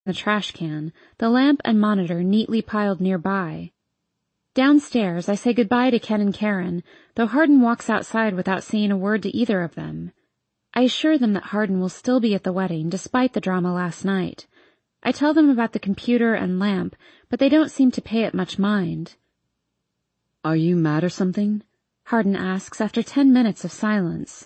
the trash can, the lamp and monitor neatly piled nearby. Downstairs, I say goodbye to Ken and Karen, though Hardin walks outside without saying a word to either of them. I assure them that Hardin will still be at the wedding, despite the drama last night. I tell them about the computer and lamp, but they don't seem to pay it much mind. "Are you mad or something?" Hardin asks after 10 minutes of silence.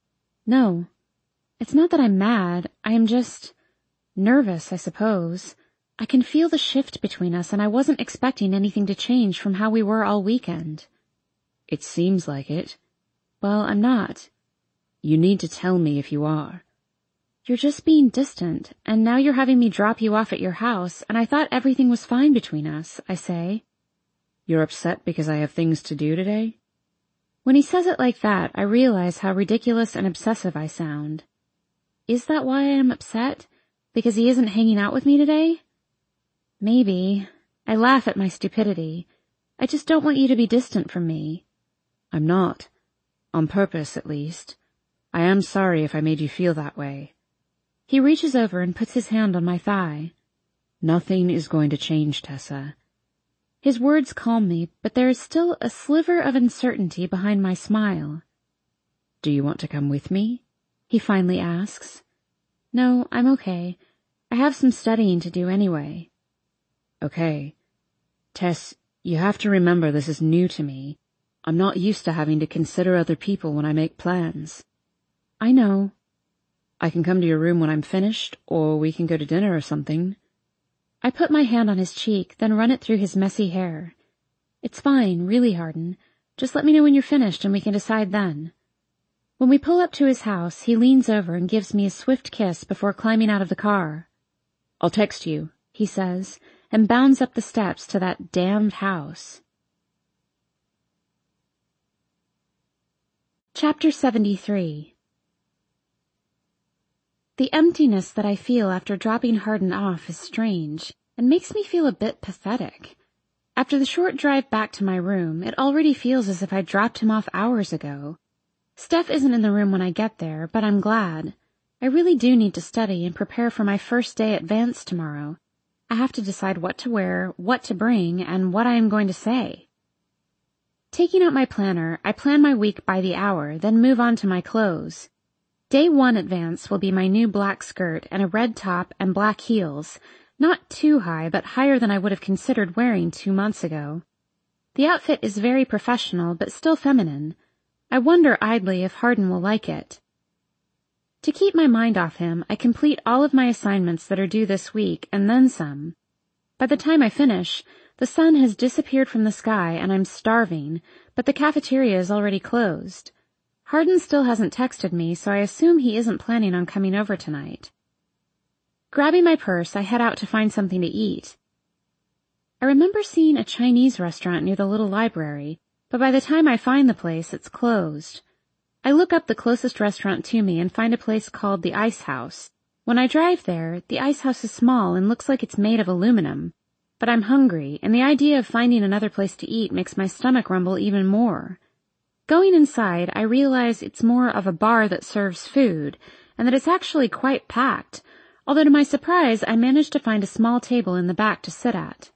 No, it's not that I'm mad. I am just nervous, I suppose. I can feel the shift between us, and I wasn't expecting anything to change from how we were all weekend. It seems like it. Well, I'm not. You need to tell me if you are. You're just being distant, and now you're having me drop you off at your house, and I thought everything was fine between us, I say. You're upset because I have things to do today? When he says it like that, I realize how ridiculous and obsessive I sound. Is that why I am upset? Because he isn't hanging out with me today? Maybe. I laugh at my stupidity. I just don't want you to be distant from me. I'm not. On purpose, at least. I am sorry if I made you feel that way. He reaches over and puts his hand on my thigh. Nothing is going to change, Tessa. His words calm me, but there is still a sliver of uncertainty behind my smile. Do you want to come with me? He finally asks. No, I'm okay. I have some studying to do anyway. Okay. Tess, you have to remember this is new to me. I'm not used to having to consider other people when I make plans. I know. I can come to your room when I'm finished, or we can go to dinner or something. I put my hand on his cheek, then run it through his messy hair. It's fine, really, Hardin. Just let me know when you're finished and we can decide then. When we pull up to his house, he leans over and gives me a swift kiss before climbing out of the car. I'll text you, he says, and bounds up the steps to that damned house. Chapter 73. The emptiness that I feel after dropping Hardin off is strange, and makes me feel a bit pathetic. After the short drive back to my room, it already feels as if I dropped him off hours ago. Steph isn't in the room when I get there, but I'm glad. I really do need to study and prepare for my first day at Vance tomorrow. I have to decide what to wear, what to bring, and what I am going to say. Taking out my planner, I plan my week by the hour, then move on to my clothes. Day 1 at Vance will be my new black skirt and a red top and black heels, not too high, but higher than I would have considered wearing 2 months ago. The outfit is very professional, but still feminine. I wonder idly if Hardin will like it. To keep my mind off him, I complete all of my assignments that are due this week, and then some. By the time I finish, the sun has disappeared from the sky and I'm starving, but the cafeteria is already closed. Hardin still hasn't texted me, so I assume he isn't planning on coming over tonight. Grabbing my purse, I head out to find something to eat. I remember seeing a Chinese restaurant near the little library, but by the time I find the place, it's closed. I look up the closest restaurant to me and find a place called the Ice House. When I drive there, the ice house is small and looks like it's made of aluminum. But I'm hungry, and the idea of finding another place to eat makes my stomach rumble even more. Going inside, I realize it's more of a bar that serves food, and that it's actually quite packed, although to my surprise I managed to find a small table in the back to sit at.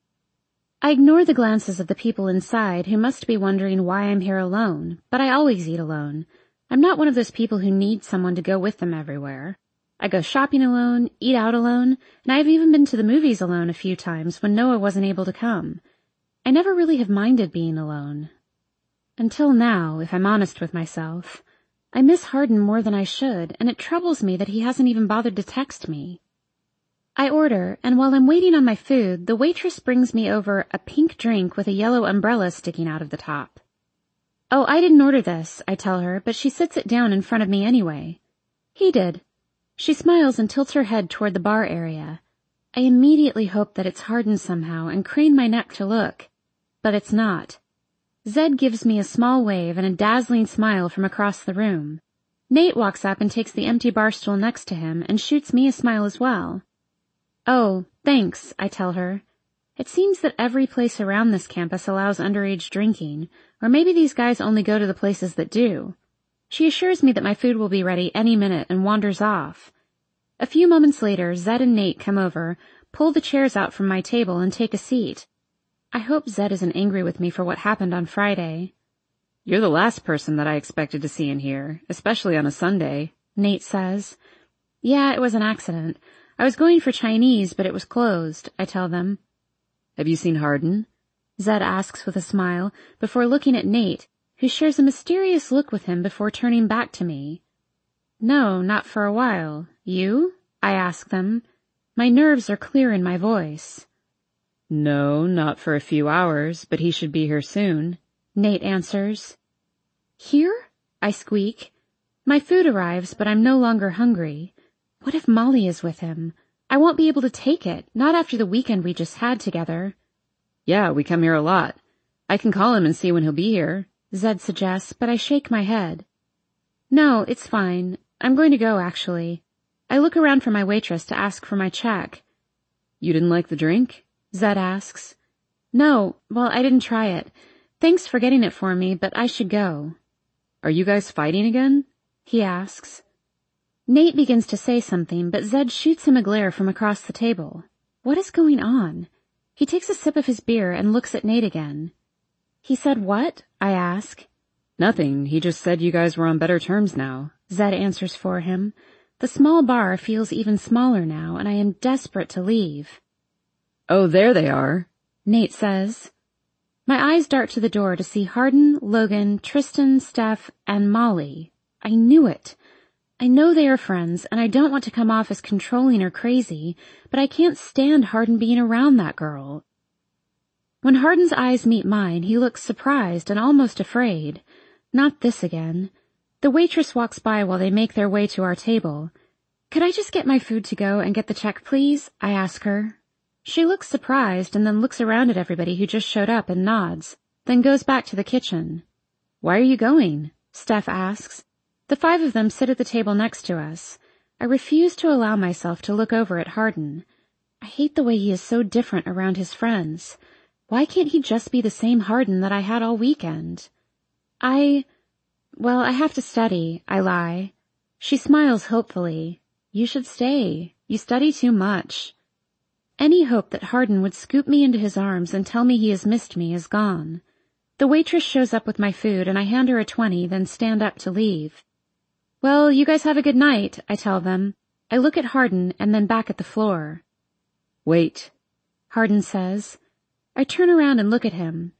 I ignore the glances of the people inside who must be wondering why I'm here alone, but I always eat alone. I'm not one of those people who need someone to go with them everywhere. I go shopping alone, eat out alone, and I've even been to the movies alone a few times when Noah wasn't able to come. I never really have minded being alone. Until now, if I'm honest with myself. I miss Hardin more than I should, and it troubles me that he hasn't even bothered to text me. I order, and while I'm waiting on my food, the waitress brings me over a pink drink with a yellow umbrella sticking out of the top. Oh, I didn't order this, I tell her, but she sits it down in front of me anyway. He did. She smiles and tilts her head toward the bar area. I immediately hope that it's Hardin somehow and crane my neck to look. But it's not. Zed gives me a small wave and a dazzling smile from across the room. Nate walks up and takes the empty bar stool next to him and shoots me a smile as well. Oh, thanks, I tell her. It seems that every place around this campus allows underage drinking, or maybe these guys only go to the places that do. She assures me that my food will be ready any minute and wanders off. A few moments later, Zed and Nate come over, pull the chairs out from my table, and take a seat. I hope Zed isn't angry with me for what happened on Friday. You're the last person that I expected to see in here, especially on a Sunday, Nate says. Yeah, it was an accident. I was going for Chinese, but it was closed, I tell them. Have you seen Hardin? Zed asks with a smile, before looking at Nate, who shares a mysterious look with him before turning back to me. No, not for a while. You? I ask them. My nerves are clear in my voice. No, not for a few hours, but he should be here soon, Nate answers. Here? I squeak. My food arrives, but I'm no longer hungry. What if Molly is with him? I won't be able to take it, not after the weekend we just had together. Yeah, we come here a lot. I can call him and see when he'll be here, Zed suggests, but I shake my head. No, it's fine. I'm going to go, actually. I look around for my waitress to ask for my check. You didn't like the drink? Zed asks. No, well, I didn't try it. Thanks for getting it for me, but I should go. Are you guys fighting again? He asks. Nate begins to say something, but Zed shoots him a glare from across the table. What is going on? He takes a sip of his beer and looks at Nate again. He said what? I ask. Nothing. He just said you guys were on better terms now. Zed answers for him. The small bar feels even smaller now, and I am desperate to leave. Oh, there they are, Nate says. My eyes dart to the door to see Hardin, Logan, Tristan, Steph, and Molly. I knew it. I know they are friends, and I don't want to come off as controlling or crazy, but I can't stand Hardin being around that girl. When Hardin's eyes meet mine, he looks surprised and almost afraid. Not this again. The waitress walks by while they make their way to our table. Could I just get my food to go and get the check, please? I ask her. She looks surprised and then looks around at everybody who just showed up and nods, then goes back to the kitchen. Why are you going? Steph asks. The 5 of them sit at the table next to us. I refuse to allow myself to look over at Hardin. I hate the way he is so different around his friends. Why can't he just be the same Hardin that I had all weekend? I have to study, I lie. She smiles hopefully. You should stay. You study too much. Any hope that Hardin would scoop me into his arms and tell me he has missed me is gone. The waitress shows up with my food and I hand her a 20, then stand up to leave. Well, you guys have a good night, I tell them. I look at Hardin and then back at the floor. Wait, Hardin says. I turn around and look at him.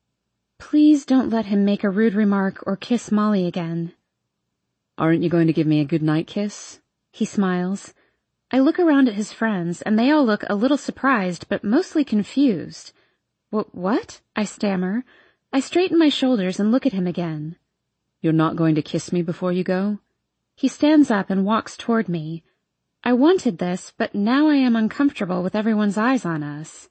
Please don't let him make a rude remark or kiss Molly again. Aren't you going to give me a good night kiss? He smiles. I look around at his friends and they all look a little surprised but mostly confused. What? I stammer. I straighten my shoulders and look at him again. You're not going to kiss me before you go? He stands up and walks toward me. I wanted this, but now I am uncomfortable with everyone's eyes on us.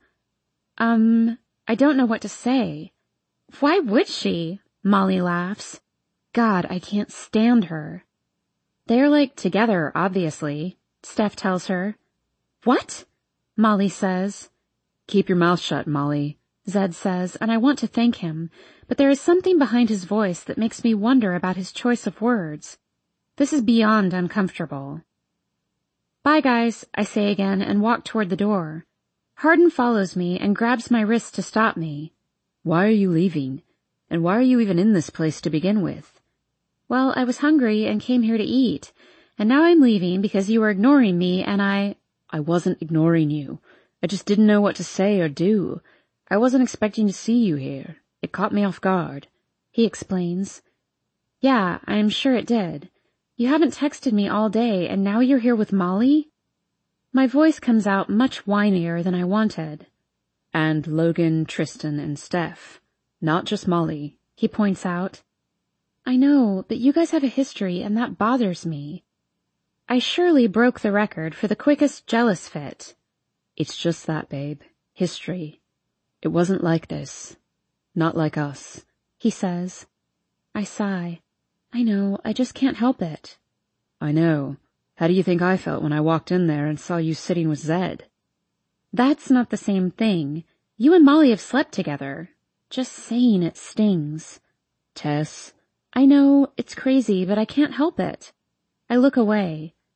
I don't know what to say. Why would she? Molly laughs. God, I can't stand her. They're together, obviously, Steph tells her. What? Molly says. Keep your mouth shut, Molly, Zed says, and I want to thank him, but there is something behind his voice that makes me wonder about his choice of words. This is beyond uncomfortable. Bye, guys, I say again and walk toward the door. Hardin follows me and grabs my wrist to stop me. Why are you leaving? And why are you even in this place to begin with? Well, I was hungry and came here to eat, and now I'm leaving because you were ignoring me and I wasn't ignoring you. I just didn't know what to say or do. I wasn't expecting to see you here. It caught me off guard, he explains. Yeah, I'm sure it did. You haven't texted me all day and now you're here with Molly? My voice comes out much whinier than I wanted. And Logan, Tristan, and Steph. Not just Molly, he points out. I know, but you guys have a history and that bothers me. I surely broke the record for the quickest jealous fit. It's just that, babe. History. It wasn't like this. Not like us, he says. I sigh. I know, I just can't help it. I know. How do you think I felt when I walked in there and saw you sitting with Zed? That's not the same thing. You and Molly have slept together. Just saying it stings. Tess. I know, it's crazy, but I can't help it. I look away.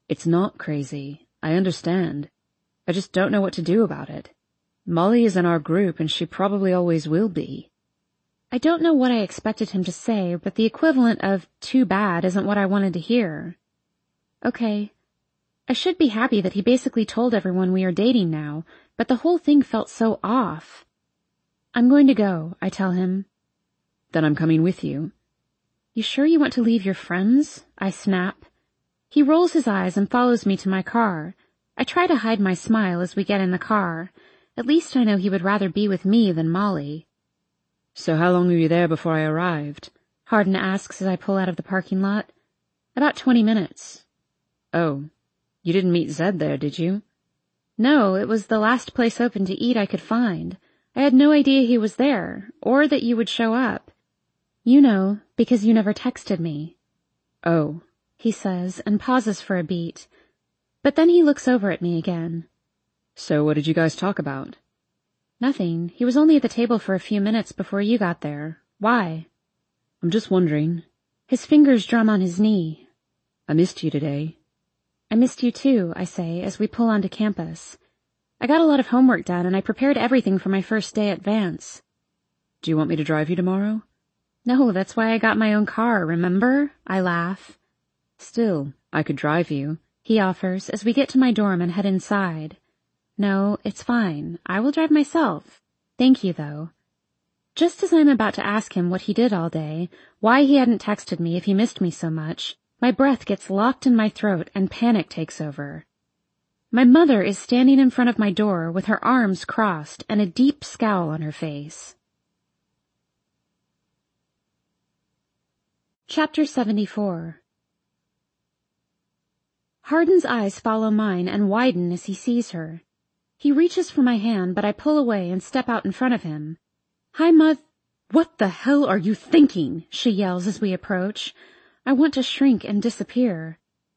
It's not crazy. I understand. I just don't know what to do about it. Molly is in our group and she probably always will be. I don't know what I expected him to say, but the equivalent of too bad isn't what I wanted to hear. Okay. I should be happy that he basically told everyone we are dating now, but the whole thing felt so off. I'm going to go, I tell him. Then I'm coming with you. You sure you want to leave your friends? I snap. He rolls his eyes and follows me to my car. I try to hide my smile as we get in the car. At least I know he would rather be with me than Molly. So how long were you there before I arrived? Hardin asks as I pull out of the parking lot. About 20 minutes. Oh, you didn't meet Zed there, did you? No, it was the last place open to eat I could find. I had no idea he was there, or that you would show up. You know, because you never texted me. Oh, he says, and pauses for a beat. But then he looks over at me again. So what did you guys talk about? Nothing. He was only at the table for a few minutes before you got there. Why? I'm just wondering. His fingers drum on his knee. I missed you today. I missed you too, I say, as we pull onto campus. I got a lot of homework done and I prepared everything for my first day at Vance. Do you want me to drive you tomorrow? No, that's why I got my own car, remember? I laugh. Still, I could drive you, he offers as we get to my dorm and head inside. No, it's fine. I will drive myself. Thank you, though. Just as I'm about to ask him what he did all day, why he hadn't texted me if he missed me so much, my breath gets locked in my throat and panic takes over. My mother is standing in front of my door with her arms crossed and a deep scowl on her face. Chapter 74. Hardin's eyes follow mine and widen as he sees her. He reaches for my hand, but I pull away and step out in front of him. Hi, What the hell are you thinking? She yells as we approach. I want to shrink and disappear.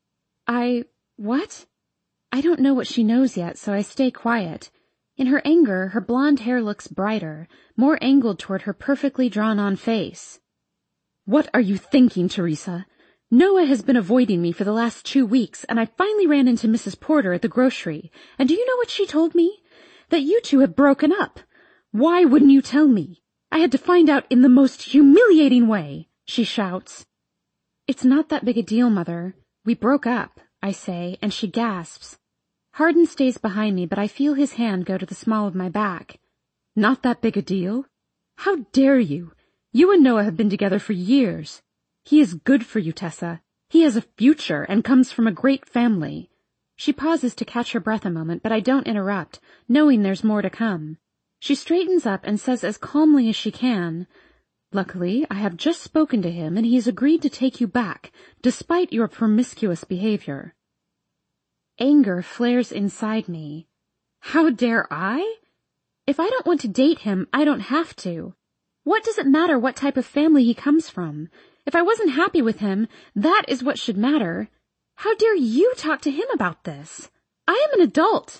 What? I don't know what she knows yet, so I stay quiet. In her anger, her blonde hair looks brighter, more angled toward her perfectly drawn-on face. What are you thinking, Teresa? Noah has been avoiding me for the last 2 weeks, and I finally ran into Mrs. Porter at the grocery. And do you know what she told me? That you two have broken up. Why wouldn't you tell me? I had to find out in the most humiliating way, she shouts. It's not that big a deal, Mother. We broke up, I say, and she gasps. Hardin stays behind me, but I feel his hand go to the small of my back. Not that big a deal? How dare you? You and Noah have been together for years. He is good for you, Tessa. He has a future and comes from a great family. She pauses to catch her breath a moment, but I don't interrupt, knowing there's more to come. She straightens up and says as calmly as she can, Luckily, I have just spoken to him and he has agreed to take you back, despite your promiscuous behavior. Anger flares inside me. How dare I? If I don't want to date him, I don't have to. What does it matter what type of family he comes from? If I wasn't happy with him, that is what should matter. How dare you talk to him about this? I am an adult.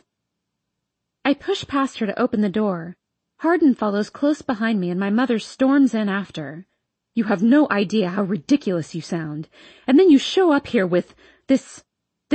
I push past her to open the door. Hardin follows close behind me and my mother storms in after. You have no idea how ridiculous you sound. And then you show up here with this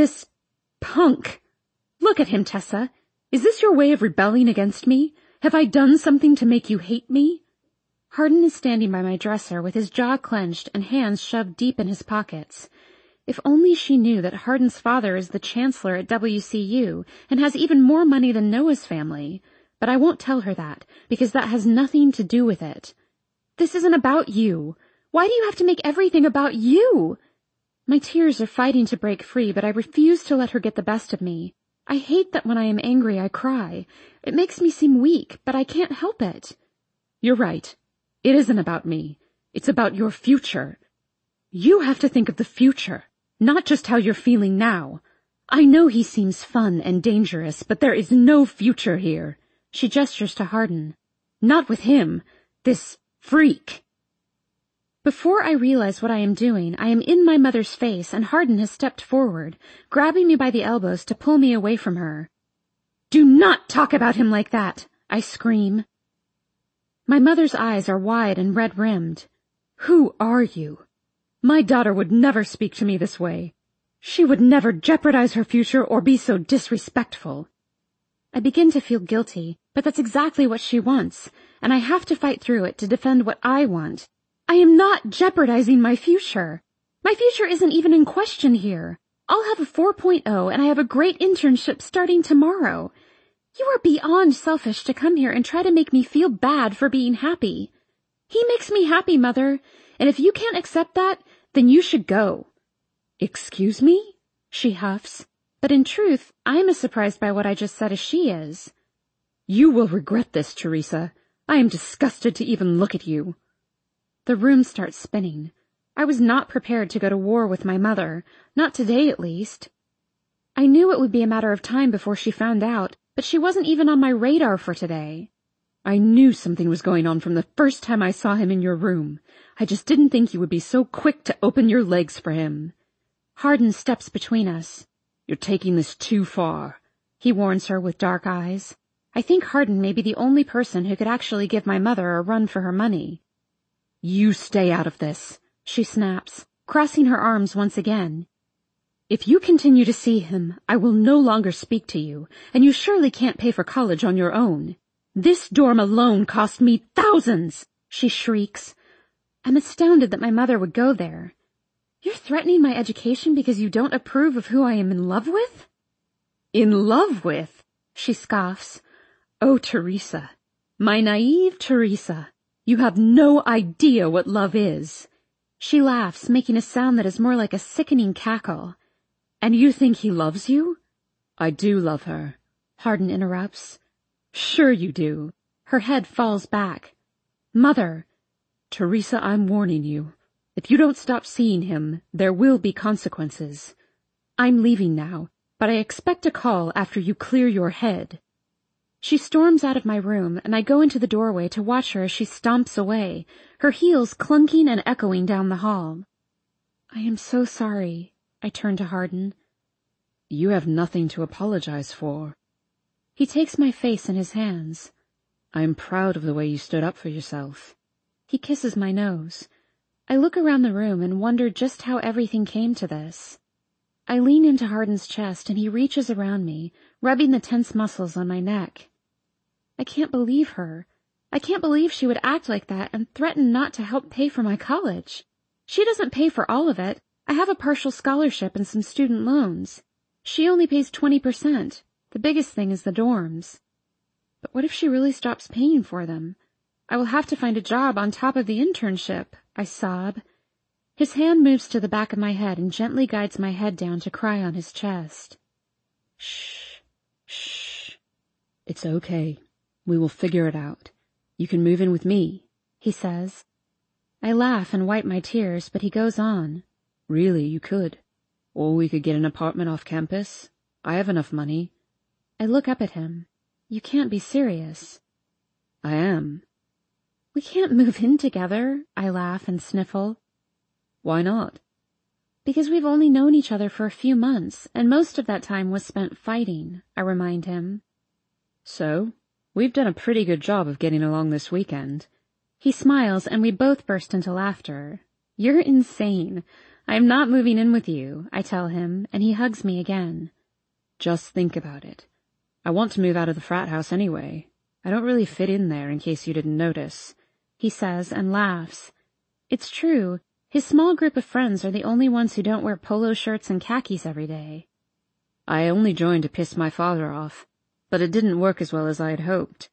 punk. Look at him, Tessa. Is this your way of rebelling against me? Have I done something to make you hate me? Hardin is standing by my dresser with his jaw clenched and hands shoved deep in his pockets. If only she knew that Hardin's father is the chancellor at WCU and has even more money than Noah's family. But I won't tell her that, because that has nothing to do with it. This isn't about you. Why do you have to make everything about you? My tears are fighting to break free, but I refuse to let her get the best of me. I hate that when I am angry I cry. It makes me seem weak, but I can't help it. You're right. It isn't about me. It's about your future. You have to think of the future, not just how you're feeling now. I know he seems fun and dangerous, but there is no future here. She gestures to Hardin. Not with him. This freak. Before I realize what I am doing, I am in my mother's face and Hardin has stepped forward, grabbing me by the elbows to pull me away from her. Do not talk about him like that, I scream. My mother's eyes are wide and red-rimmed. Who are you? My daughter would never speak to me this way. She would never jeopardize her future or be so disrespectful. I begin to feel guilty, but that's exactly what she wants, and I have to fight through it to defend what I want. I am not jeopardizing my future. My future isn't even in question here. I'll have a 4.0 and I have a great internship starting tomorrow. You are beyond selfish to come here and try to make me feel bad for being happy. He makes me happy, Mother, and if you can't accept that, then you should go. Excuse me? She huffs, but in truth, I'm as surprised by what I just said as she is. You will regret this, Teresa. I am disgusted to even look at you. The room starts spinning. I was not prepared to go to war with my mother, not today at least. I knew it would be a matter of time before she found out, but she wasn't even on my radar for today. I knew something was going on from the first time I saw him in your room. I just didn't think you would be so quick to open your legs for him. Hardin steps between us. You're taking this too far, he warns her with dark eyes. I think Hardin may be the only person who could actually give my mother a run for her money. You stay out of this, she snaps, crossing her arms once again. If you continue to see him, I will no longer speak to you, and you surely can't pay for college on your own. This dorm alone cost me thousands, she shrieks. I'm astounded that my mother would go there. You're threatening my education because you don't approve of who I am in love with? In love with? She scoffs. Oh, Teresa, my naive Teresa, you have no idea what love is. She laughs, making a sound that is more like a sickening cackle. And you think he loves you? I do love her, Hardin interrupts. Sure you do. Her head falls back. Mother. Teresa, I'm warning you. If you don't stop seeing him, there will be consequences. I'm leaving now, but I expect a call after you clear your head. She storms out of my room, and I go into the doorway to watch her as she stomps away, her heels clunking and echoing down the hall. I am so sorry, I turn to Hardin. You have nothing to apologize for. He takes my face in his hands. I am proud of the way you stood up for yourself. He kisses my nose. I look around the room and wonder just how everything came to this. I lean into Hardin's chest and he reaches around me, rubbing the tense muscles on my neck. I can't believe her. I can't believe she would act like that and threaten not to help pay for my college. She doesn't pay for all of it. I have a partial scholarship and some student loans. She only pays 20%. The biggest thing is the dorms. But what if she really stops paying for them? I will have to find a job on top of the internship, I sob. His hand moves to the back of my head and gently guides my head down to cry on his chest. Shh, shh. It's okay. We will figure it out. You can move in with me, he says. I laugh and wipe my tears, but he goes on. Really, you could. Or we could get an apartment off campus. I have enough money. I look up at him. You can't be serious. I am. We can't move in together, I laugh and sniffle. Why not? Because we've only known each other for a few months, and most of that time was spent fighting, I remind him. So, we've done a pretty good job of getting along this weekend. He smiles and we both burst into laughter. You're insane. I am not moving in with you, I tell him, and he hugs me again. Just think about it. I want to move out of the frat house anyway. I don't really fit in there in case you didn't notice, he says and laughs. It's true. His small group of friends are the only ones who don't wear polo shirts and khakis every day. I only joined to piss my father off, but it didn't work as well as I had hoped.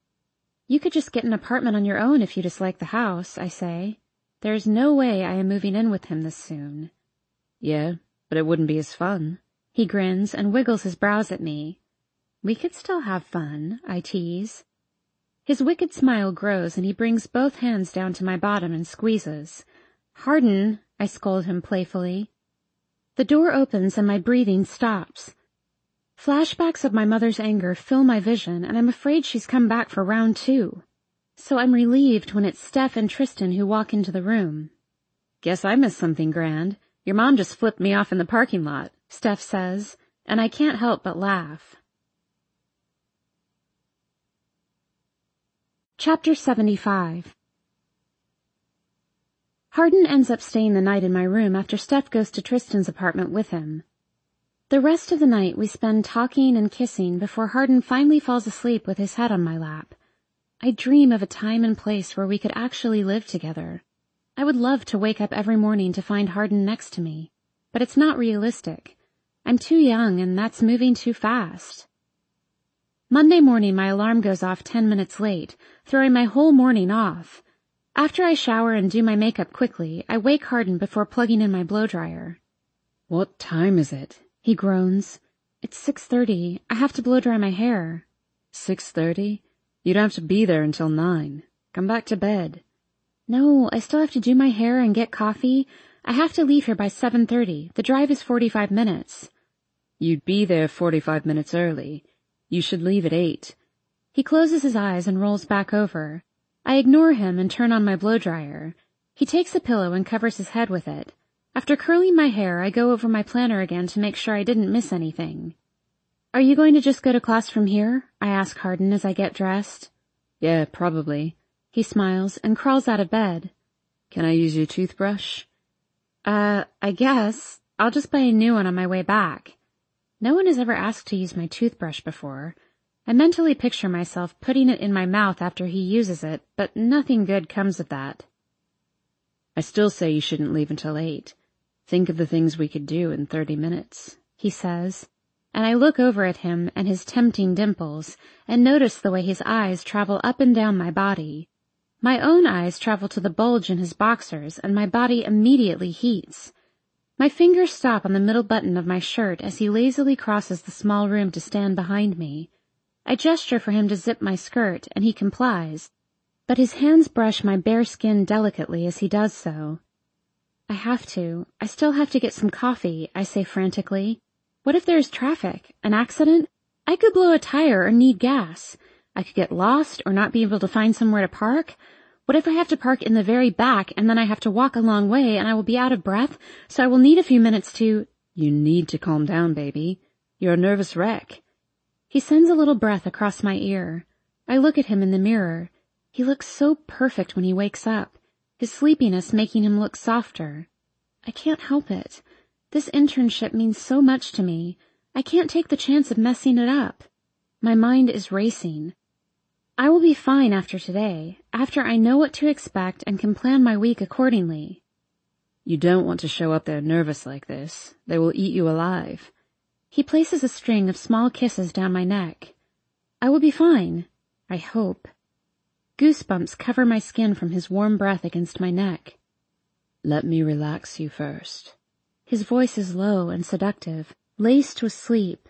You could just get an apartment on your own if you dislike the house, I say. There is no way I am moving in with him this soon. Yeah, but it wouldn't be as fun. He grins and wiggles his brows at me. We could still have fun, I tease. His wicked smile grows and he brings both hands down to my bottom and squeezes. Hardin, I scold him playfully. The door opens and my breathing stops. Flashbacks of my mother's anger fill my vision, and I'm afraid she's come back for round 2. So I'm relieved when it's Steph and Tristan who walk into the room. Guess I missed something grand. Your mom just flipped me off in the parking lot, Steph says, and I can't help but laugh. Chapter 75. Hardin ends up staying the night in my room after Steph goes to Tristan's apartment with him. The rest of the night we spend talking and kissing before Hardin finally falls asleep with his head on my lap. I dream of a time and place where we could actually live together. I would love to wake up every morning to find Hardin next to me, but it's not realistic. I'm too young and that's moving too fast. Monday morning my alarm goes off 10 minutes late, throwing my whole morning off. After I shower and do my makeup quickly, I wake Hardin before plugging in my blow-dryer. What time is it? He groans. It's 6:30. I have to blow-dry my hair. 6:30? You don't have to be there until 9. Come back to bed. No, I still have to do my hair and get coffee. I have to leave here by 7:30. The drive is 45 minutes. You'd be there 45 minutes early. You should leave at 8. He closes his eyes and rolls back over. I ignore him and turn on my blow-dryer. He takes a pillow and covers his head with it. After curling my hair, I go over my planner again to make sure I didn't miss anything. Are you going to just go to class from here? I ask Hardin as I get dressed. Yeah, probably. He smiles and crawls out of bed. Can I use your toothbrush? I guess. I'll just buy a new one on my way back. No one has ever asked to use my toothbrush before. I mentally picture myself putting it in my mouth after he uses it, but nothing good comes of that. I still say you shouldn't leave until 8. Think of the things we could do in 30 minutes, he says, and I look over at him and his tempting dimples and notice the way his eyes travel up and down my body. My own eyes travel to the bulge in his boxers and my body immediately heats. My fingers stop on the middle button of my shirt as he lazily crosses the small room to stand behind me. I gesture for him to zip my skirt and he complies, but his hands brush my bare skin delicately as he does so. I still have to get some coffee, I say frantically. What if there's traffic? An accident? I could blow a tire or need gas. I could get lost or not be able to find somewhere to park. What if I have to park in the very back and then I have to walk a long way and I will be out of breath, so I will need a few minutes to... You need to calm down, baby. You're a nervous wreck. He sends a little breath across my ear. I look at him in the mirror. He looks so perfect when he wakes up, his sleepiness making him look softer. I can't help it. This internship means so much to me. I can't take the chance of messing it up. My mind is racing. I will be fine after today, after I know what to expect and can plan my week accordingly. You don't want to show up there nervous like this. They will eat you alive. He places a string of small kisses down my neck. I will be fine. I hope. Goosebumps cover my skin from his warm breath against my neck. Let me relax you first. His voice is low and seductive, laced with sleep.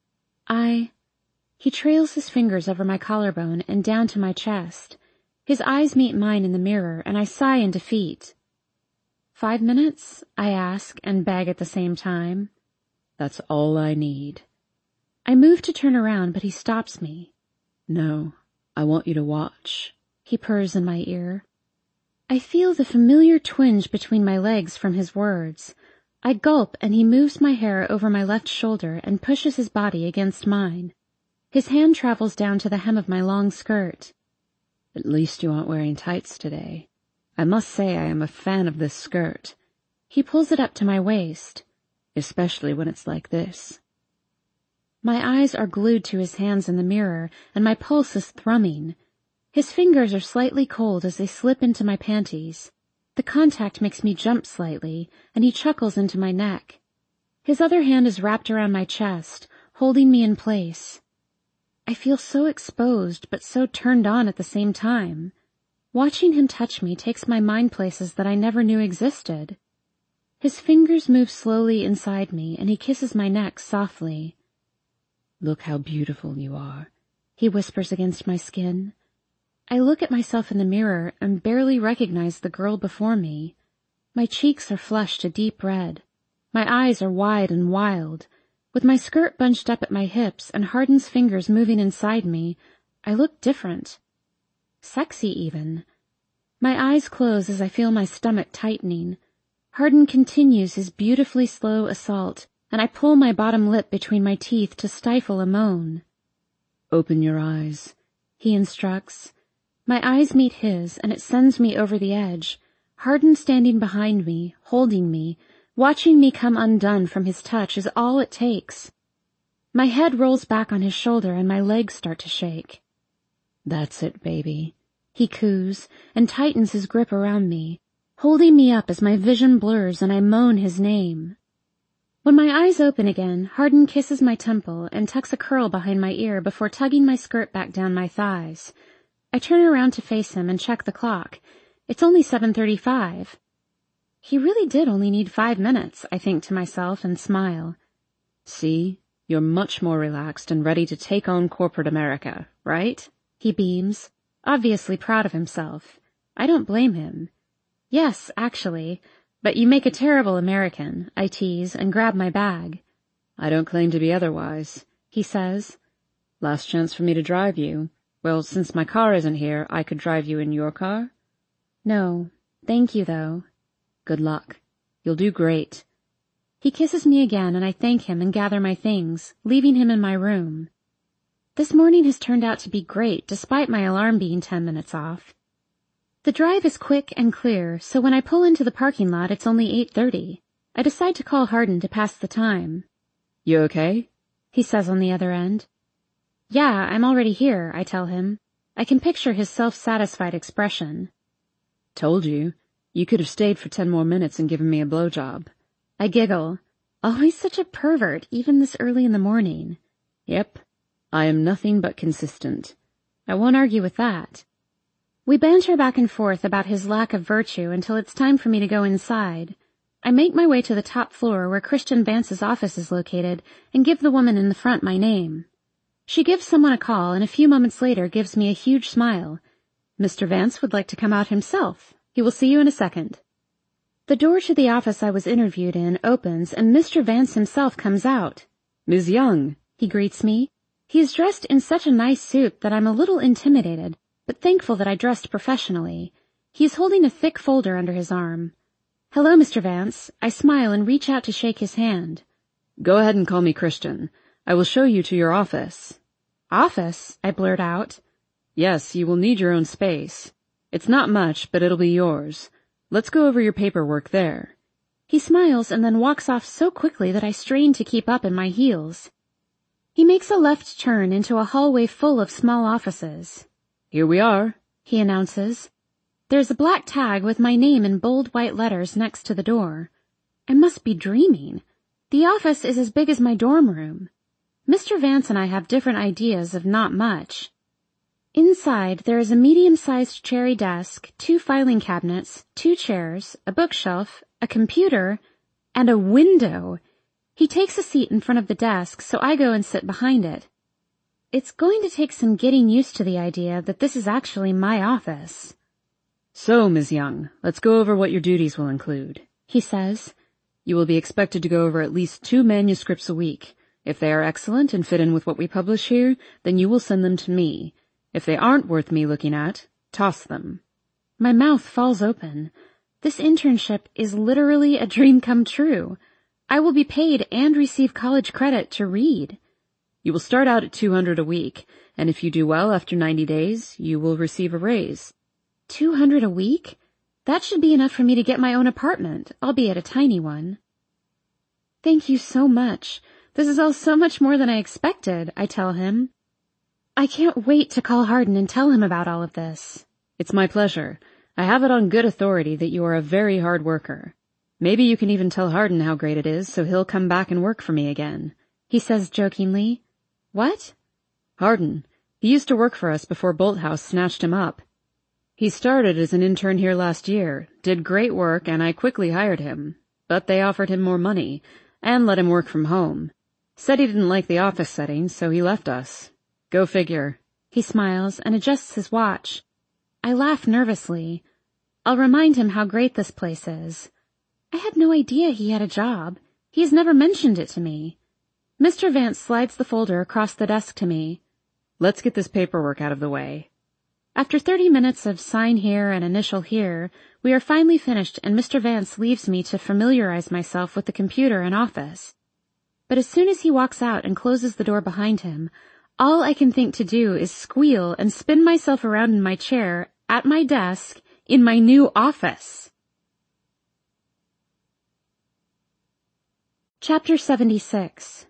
He trails his fingers over my collarbone and down to my chest. His eyes meet mine in the mirror, and I sigh in defeat. 5 minutes? I ask and beg at the same time. That's all I need. I move to turn around, but he stops me. No, I want you to watch. He purrs in my ear. I feel the familiar twinge between my legs from his words. I gulp and he moves my hair over my left shoulder and pushes his body against mine. His hand travels down to the hem of my long skirt. At least you aren't wearing tights today. I must say I am a fan of this skirt. He pulls it up to my waist. Especially when it's like this. My eyes are glued to his hands in the mirror, and my pulse is thrumming. His fingers are slightly cold as they slip into my panties. The contact makes me jump slightly, and he chuckles into my neck. His other hand is wrapped around my chest, holding me in place. I feel so exposed, but so turned on at the same time. Watching him touch me takes my mind places that I never knew existed. His fingers move slowly inside me, and he kisses my neck softly. Look how beautiful you are, he whispers against my skin. I look at myself in the mirror and barely recognize the girl before me. My cheeks are flushed a deep red. My eyes are wide and wild. With my skirt bunched up at my hips and Hardin's fingers moving inside me, I look different. Sexy, even. My eyes close as I feel my stomach tightening. Hardin continues his beautifully slow assault, and I pull my bottom lip between my teeth to stifle a moan. Open your eyes, he instructs. My eyes meet his, and it sends me over the edge. Hardin standing behind me, holding me, watching me come undone from his touch is all it takes. My head rolls back on his shoulder and my legs start to shake. "That's it, baby," he coos and tightens his grip around me, holding me up as my vision blurs and I moan his name. When my eyes open again, Hardin kisses my temple and tucks a curl behind my ear before tugging my skirt back down my thighs. I turn around to face him and check the clock. It's only 7:35. He really did only need 5 minutes, I think to myself and smile. "See, you're much more relaxed and ready to take on corporate America, right?" He beams, obviously proud of himself. I don't blame him. "Yes, actually, but you make a terrible American," I tease and grab my bag. "I don't claim to be otherwise," he says. "Last chance for me to drive you. Well, since my car isn't here, I could drive you in your car?" "No, thank you though." "Good luck. You'll do great." He kisses me again and I thank him and gather my things, leaving him in my room. This morning has turned out to be great despite my alarm being 10 minutes off. The drive is quick and clear, so when I pull into the parking lot it's only 8:30. I decide to call Hardin to pass the time. "You okay?" he says on the other end. "Yeah, I'm already here," I tell him. I can picture his self-satisfied expression. "Told you. You could have stayed for 10 more minutes and given me a blowjob." I giggle. Always such a pervert, even this early in the morning. "Yep. I am nothing but consistent." I won't argue with that. We banter back and forth about his lack of virtue until it's time for me to go inside. I make my way to the top floor where Christian Vance's office is located and give the woman in the front my name. She gives someone a call and a few moments later gives me a huge smile. "Mr. Vance would like to come out himself. He will see you in a second." The door to the office I was interviewed in opens and Mr. Vance himself comes out. "Ms. Young," he greets me. He is dressed in such a nice suit that I'm a little intimidated, but thankful that I dressed professionally. He is holding a thick folder under his arm. "Hello, Mr. Vance." I smile and reach out to shake his hand. "Go ahead and call me Christian. I will show you to your office." "Office?" I blurt out. "Yes, you will need your own space. It's not much, but it'll be yours. Let's go over your paperwork there." He smiles and then walks off so quickly that I strain to keep up in my heels. He makes a left turn into a hallway full of small offices. "Here we are," he announces. There's a black tag with my name in bold white letters next to the door. I must be dreaming. The office is as big as my dorm room. Mr. Vance and I have different ideas of not much. Inside, there is a medium-sized cherry desk, 2 filing cabinets, 2 chairs, a bookshelf, a computer, and a window. He takes a seat in front of the desk, so I go and sit behind it. It's going to take some getting used to the idea that this is actually my office. "So, Ms. Young, let's go over what your duties will include," he says. "You will be expected to go over at least 2 manuscripts a week. If they are excellent and fit in with what we publish here, then you will send them to me. If they aren't worth me looking at, toss them." My mouth falls open. This internship is literally a dream come true. I will be paid and receive college credit to read. "You will start out at $200 a week, and if you do well after 90 days, you will receive a raise." $200 a week? That should be enough for me to get my own apartment, albeit a tiny one. "Thank you so much. This is all so much more than I expected," I tell him. I can't wait to call Hardin and tell him about all of this. "It's my pleasure. I have it on good authority that you are a very hard worker. Maybe you can even tell Hardin how great it is so he'll come back and work for me again," he says jokingly. "What?" "Hardin. He used to work for us before Bolthouse snatched him up. He started as an intern here last year, did great work, and I quickly hired him. But they offered him more money, and let him work from home. Said he didn't like the office setting, so he left us. Go figure." He smiles and adjusts his watch. I laugh nervously. I'll remind him how great this place is. I had no idea he had a job. He has never mentioned it to me. Mr. Vance slides the folder across the desk to me. "Let's get this paperwork out of the way." After 30 minutes of sign here and initial here, we are finally finished and Mr. Vance leaves me to familiarize myself with the computer and office. But as soon as he walks out and closes the door behind him, all I can think to do is squeal and spin myself around in my chair, at my desk, in my new office. Chapter 76.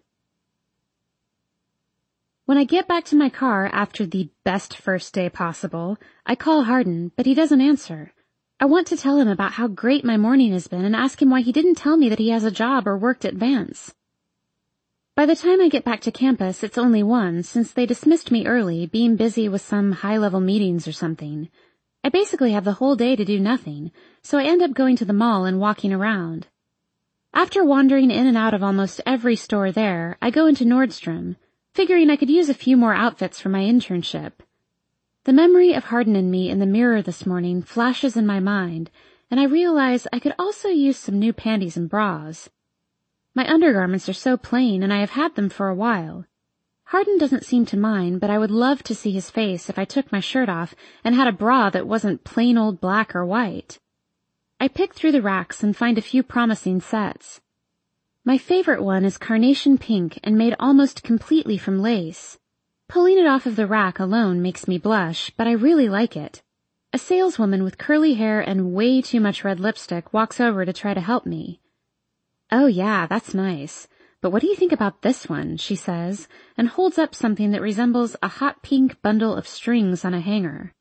When I get back to my car after the best first day possible, I call Hardin, but he doesn't answer. I want to tell him about how great my morning has been and ask him why he didn't tell me that he has a job or worked at Vance. By the time I get back to campus, it's only 1, since they dismissed me early, being busy with some high-level meetings or something. I basically have the whole day to do nothing, so I end up going to the mall and walking around. After wandering in and out of almost every store there, I go into Nordstrom, figuring I could use a few more outfits for my internship. The memory of Hardin and me in the mirror this morning flashes in my mind, and I realize I could also use some new panties and bras. My undergarments are so plain, and I have had them for a while. Hardin doesn't seem to mind, but I would love to see his face if I took my shirt off and had a bra that wasn't plain old black or white. I pick through the racks and find a few promising sets. My favorite one is carnation pink and made almost completely from lace. Pulling it off of the rack alone makes me blush, but I really like it. A saleswoman with curly hair and way too much red lipstick walks over to try to help me. "Oh yeah, that's nice. But what do you think about this one?" she says, and holds up something that resembles a hot pink bundle of strings on a hanger.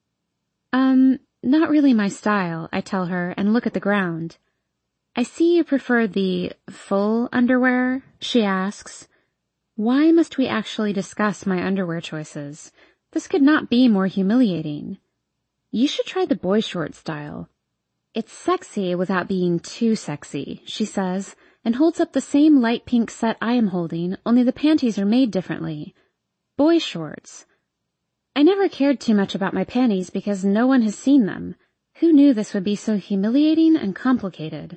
Not really my style," I tell her, and look at the ground. "I see you prefer the full underwear?" she asks. Why must we actually discuss my underwear choices? This could not be more humiliating. "You should try the boy short style. It's sexy without being too sexy," she says, and holds up the same light pink set I am holding, only the panties are made differently. Boy shorts. I never cared too much about my panties because no one has seen them. Who knew this would be so humiliating and complicated?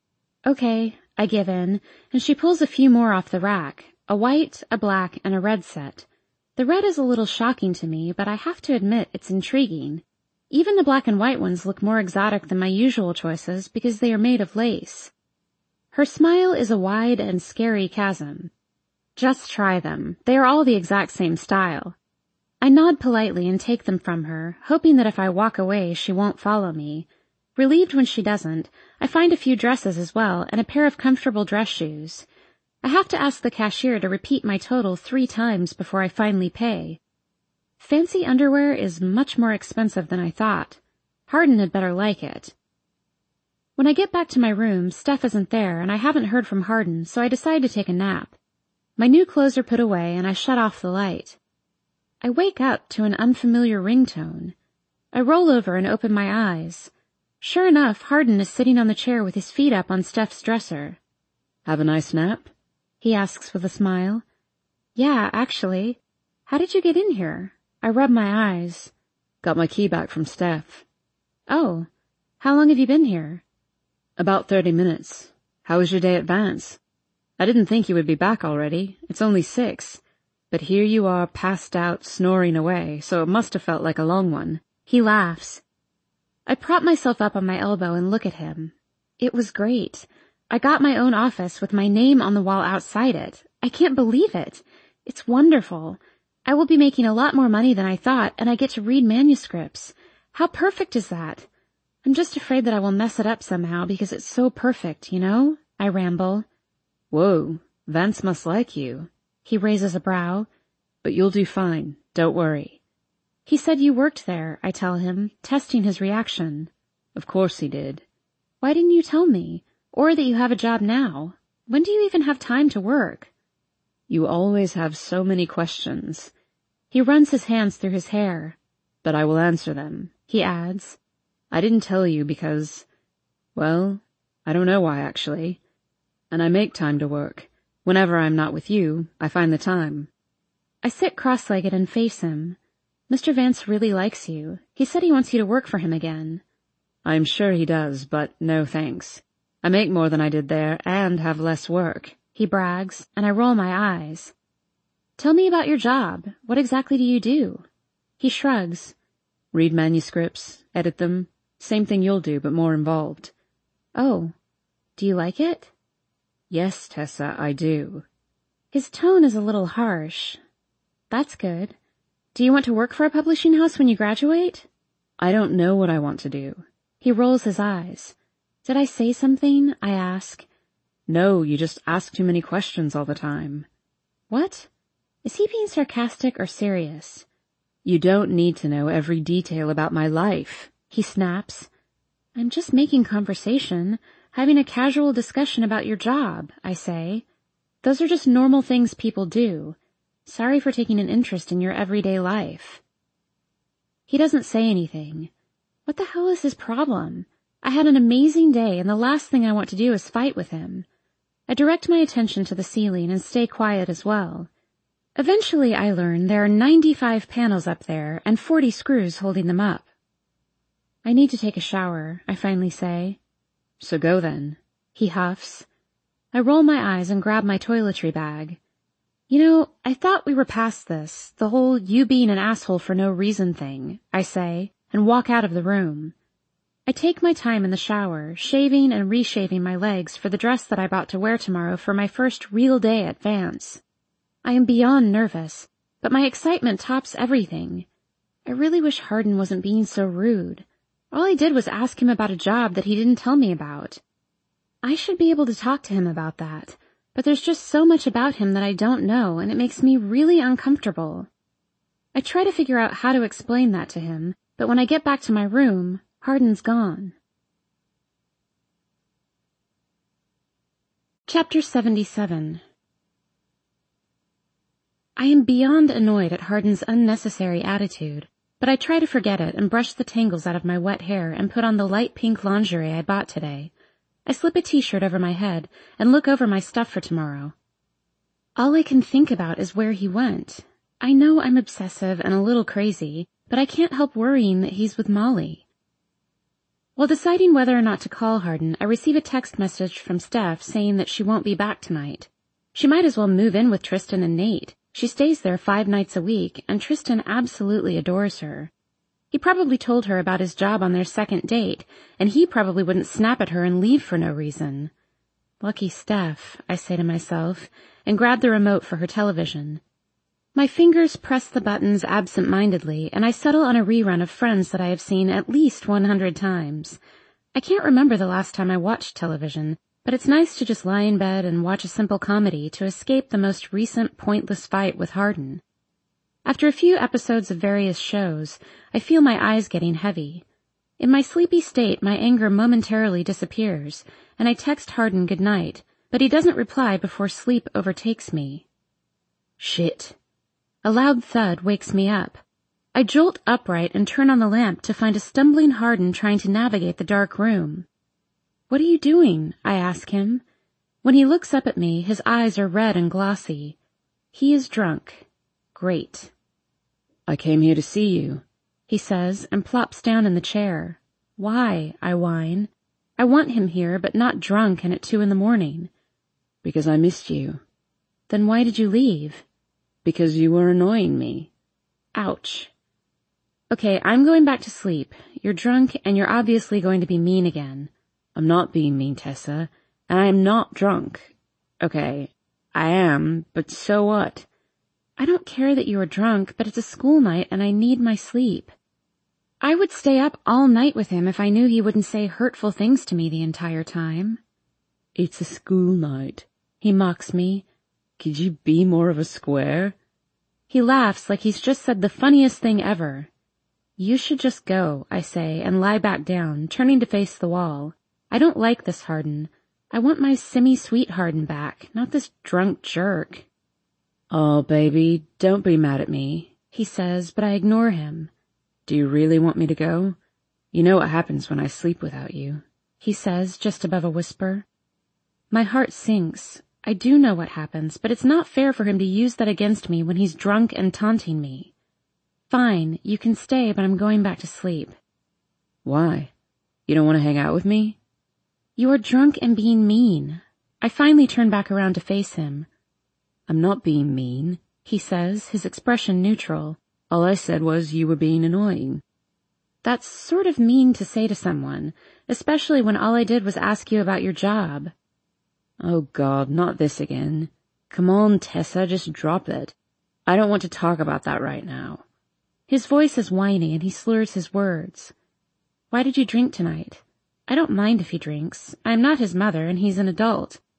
Okay, I give in, and she pulls a few more off the rack, a white, a black, and a red set. The red is a little shocking to me, but I have to admit it's intriguing. Even the black and white ones look more exotic than my usual choices because they are made of lace. Her smile is a wide and scary chasm. "Just try them. They are all the exact same style." I nod politely and take them from her, hoping that if I walk away she won't follow me. Relieved when she doesn't, I find a few dresses as well and a pair of comfortable dress shoes. I have to ask the cashier to repeat my total 3 times before I finally pay. Fancy underwear is much more expensive than I thought. Hardin had better like it. When I get back to my room, Steph isn't there and I haven't heard from Hardin, so I decide to take a nap. My new clothes are put away and I shut off the light. I wake up to an unfamiliar ringtone. I roll over and open my eyes. Sure enough, Hardin is sitting on the chair with his feet up on Steph's dresser. "Have a nice nap?" he asks with a smile. "Yeah, actually. How did you get in here?" I rub my eyes. "Got my key back from Steph." "Oh, how long have you been here?" "About 30 minutes. How was your day at Vance? I didn't think you would be back already. It's only 6. But here you are passed out, snoring away, so it must have felt like a long one." He laughs. I prop myself up on my elbow and look at him. It was great. I got my own office with my name on the wall outside it. I can't believe it. It's wonderful. I will be making a lot more money than I thought, and I get to read manuscripts. How perfect is that? I'm just afraid that I will mess it up somehow because it's so perfect, you know? I ramble. "Whoa, Vance must like you." He raises a brow. "But you'll do fine. Don't worry." "He said you worked there," I tell him, testing his reaction. "Of course he did." "Why didn't you tell me? Or that you have a job now? When do you even have time to work?" "You always have so many questions." He runs his hands through his hair. "But I will answer them," he adds. "I didn't tell you because, well, I don't know why actually. And I make time to work. Whenever I'm not with you, I find the time." I sit cross-legged and face him. "Mr. Vance really likes you. He said he wants you to work for him again." "I'm sure he does, but no thanks. I make more than I did there and have less work," he brags, and I roll my eyes. "Tell me about your job. What exactly do you do?" He shrugs. "Read manuscripts, edit them. Same thing you'll do, but more involved." "Oh, do you like it?" "Yes, Tessa, I do." His tone is a little harsh. "That's good. Do you want to work for a publishing house when you graduate?" "I don't know what I want to do." He rolls his eyes. "Did I say something?" I ask. No, you just ask too many questions all the time. What? Is he being sarcastic or serious? You don't need to know every detail about my life, he snaps. I'm just making conversation, having a casual discussion about your job, I say. Those are just normal things people do. Sorry for taking an interest in your everyday life. He doesn't say anything. What the hell is his problem? I had an amazing day, and the last thing I want to do is fight with him. I direct my attention to the ceiling and stay quiet as well. Eventually I learn there are 95 panels up there and 40 screws holding them up. I need to take a shower, I finally say. So go then. He huffs. I roll my eyes and grab my toiletry bag. You know, I thought we were past this, the whole you being an asshole for no reason thing, I say, and walk out of the room. I take my time in the shower, shaving and reshaving my legs for the dress that I bought to wear tomorrow for my first real day at Vance. I am beyond nervous, but my excitement tops everything. I really wish Hardin wasn't being so rude. All I did was ask him about a job that he didn't tell me about. I should be able to talk to him about that, but there's just so much about him that I don't know, and it makes me really uncomfortable. I try to figure out how to explain that to him, but when I get back to my room, Hardin's gone. Chapter 77. I am beyond annoyed at Hardin's unnecessary attitude, but I try to forget it and brush the tangles out of my wet hair and put on the light pink lingerie I bought today. I slip a t-shirt over my head and look over my stuff for tomorrow. All I can think about is where he went. I know I'm obsessive and a little crazy, but I can't help worrying that he's with Molly. While deciding whether or not to call Hardin, I receive a text message from Steph saying that she won't be back tonight. She might as well move in with Tristan and Nate. She stays there 5 nights a week, and Tristan absolutely adores her. He probably told her about his job on their second date, and he probably wouldn't snap at her and leave for no reason. Lucky Steph, I say to myself, and grab the remote for her television. My fingers press the buttons absent-mindedly, and I settle on a rerun of Friends that I have seen at least 100 times. I can't remember the last time I watched television, but it's nice to just lie in bed and watch a simple comedy to escape the most recent pointless fight with Hardin. After a few episodes of various shows, I feel my eyes getting heavy. In my sleepy state, my anger momentarily disappears, and I text Hardin good night, but he doesn't reply before sleep overtakes me. Shit. A loud thud wakes me up. I jolt upright and turn on the lamp to find a stumbling Hardin trying to navigate the dark room. What are you doing? I ask him. When he looks up at me, his eyes are red and glossy. He is drunk. Great. I came here to see you, he says, and plops down in the chair. Why? I whine. I want him here, but not drunk and at 2 a.m. Because I missed you. Then why did you leave? Because you were annoying me. Ouch. Okay, I'm going back to sleep. You're drunk and you're obviously going to be mean again. I'm not being mean, Tessa, and I am not drunk. Okay, I am, but so what? I don't care that you are drunk, but it's a school night and I need my sleep. I would stay up all night with him if I knew he wouldn't say hurtful things to me the entire time. It's a school night, he mocks me. Could you be more of a square? He laughs like he's just said the funniest thing ever. You should just go, I say, and lie back down, turning to face the wall. I don't like this Hardin. I want my semi-sweet Hardin back, not this drunk jerk. Oh, baby, don't be mad at me, he says, but I ignore him. Do you really want me to go? You know what happens when I sleep without you, he says, just above a whisper. My heart sinks. I do know what happens, but it's not fair for him to use that against me when he's drunk and taunting me. Fine, you can stay, but I'm going back to sleep. Why? You don't want to hang out with me? You are drunk and being mean. I finally turn back around to face him. I'm not being mean, he says, his expression neutral. All I said was you were being annoying. That's sort of mean to say to someone, especially when all I did was ask you about your job. Oh God, not this again. Come on, Tessa, just drop it. I don't want to talk about that right now. His voice is whiny and he slurs his words. Why did you drink tonight? I don't mind if he drinks. I am not his mother and he's an adult.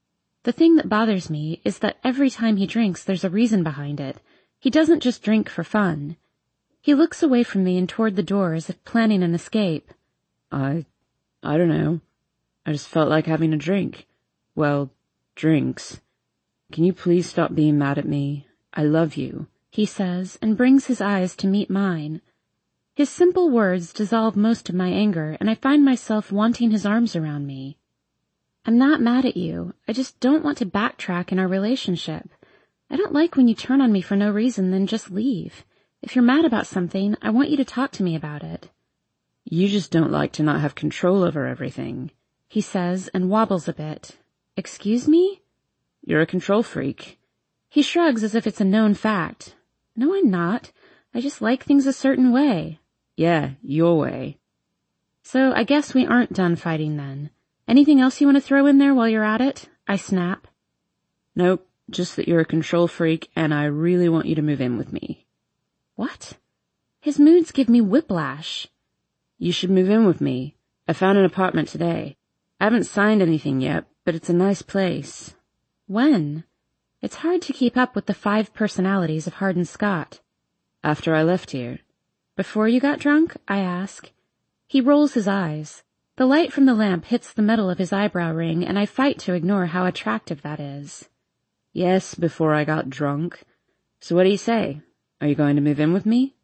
The thing that bothers me is that every time he drinks there's a reason behind it. He doesn't just drink for fun. He looks away from me and toward the door as if planning an escape. I don't know. I just felt like having a drink. Well, drinks. Can you please stop being mad at me? I love you, he says, and brings his eyes to meet mine. His simple words dissolve most of my anger, and I find myself wanting his arms around me. I'm not mad at you. I just don't want to backtrack in our relationship. I don't like when you turn on me for no reason, then just leave. If you're mad about something, I want you to talk to me about it. You just don't like to not have control over everything, he says and wobbles a bit. Excuse me? You're a control freak. He shrugs as if it's a known fact. No, I'm not. I just like things a certain way. Yeah, your way. So I guess we aren't done fighting then. Anything else you want to throw in there while you're at it? I snap. Nope, just that you're a control freak and I really want you to move in with me. What? His moods give me whiplash. You should move in with me. I found an apartment today. I haven't signed anything yet, but it's a nice place. When? It's hard to keep up with the 5 personalities of Hardin Scott. After I left here. Before you got drunk? I ask. He rolls his eyes. The light from the lamp hits the metal of his eyebrow ring, and I fight to ignore how attractive that is. Yes, before I got drunk. So what do you say? Are you going to move in with me?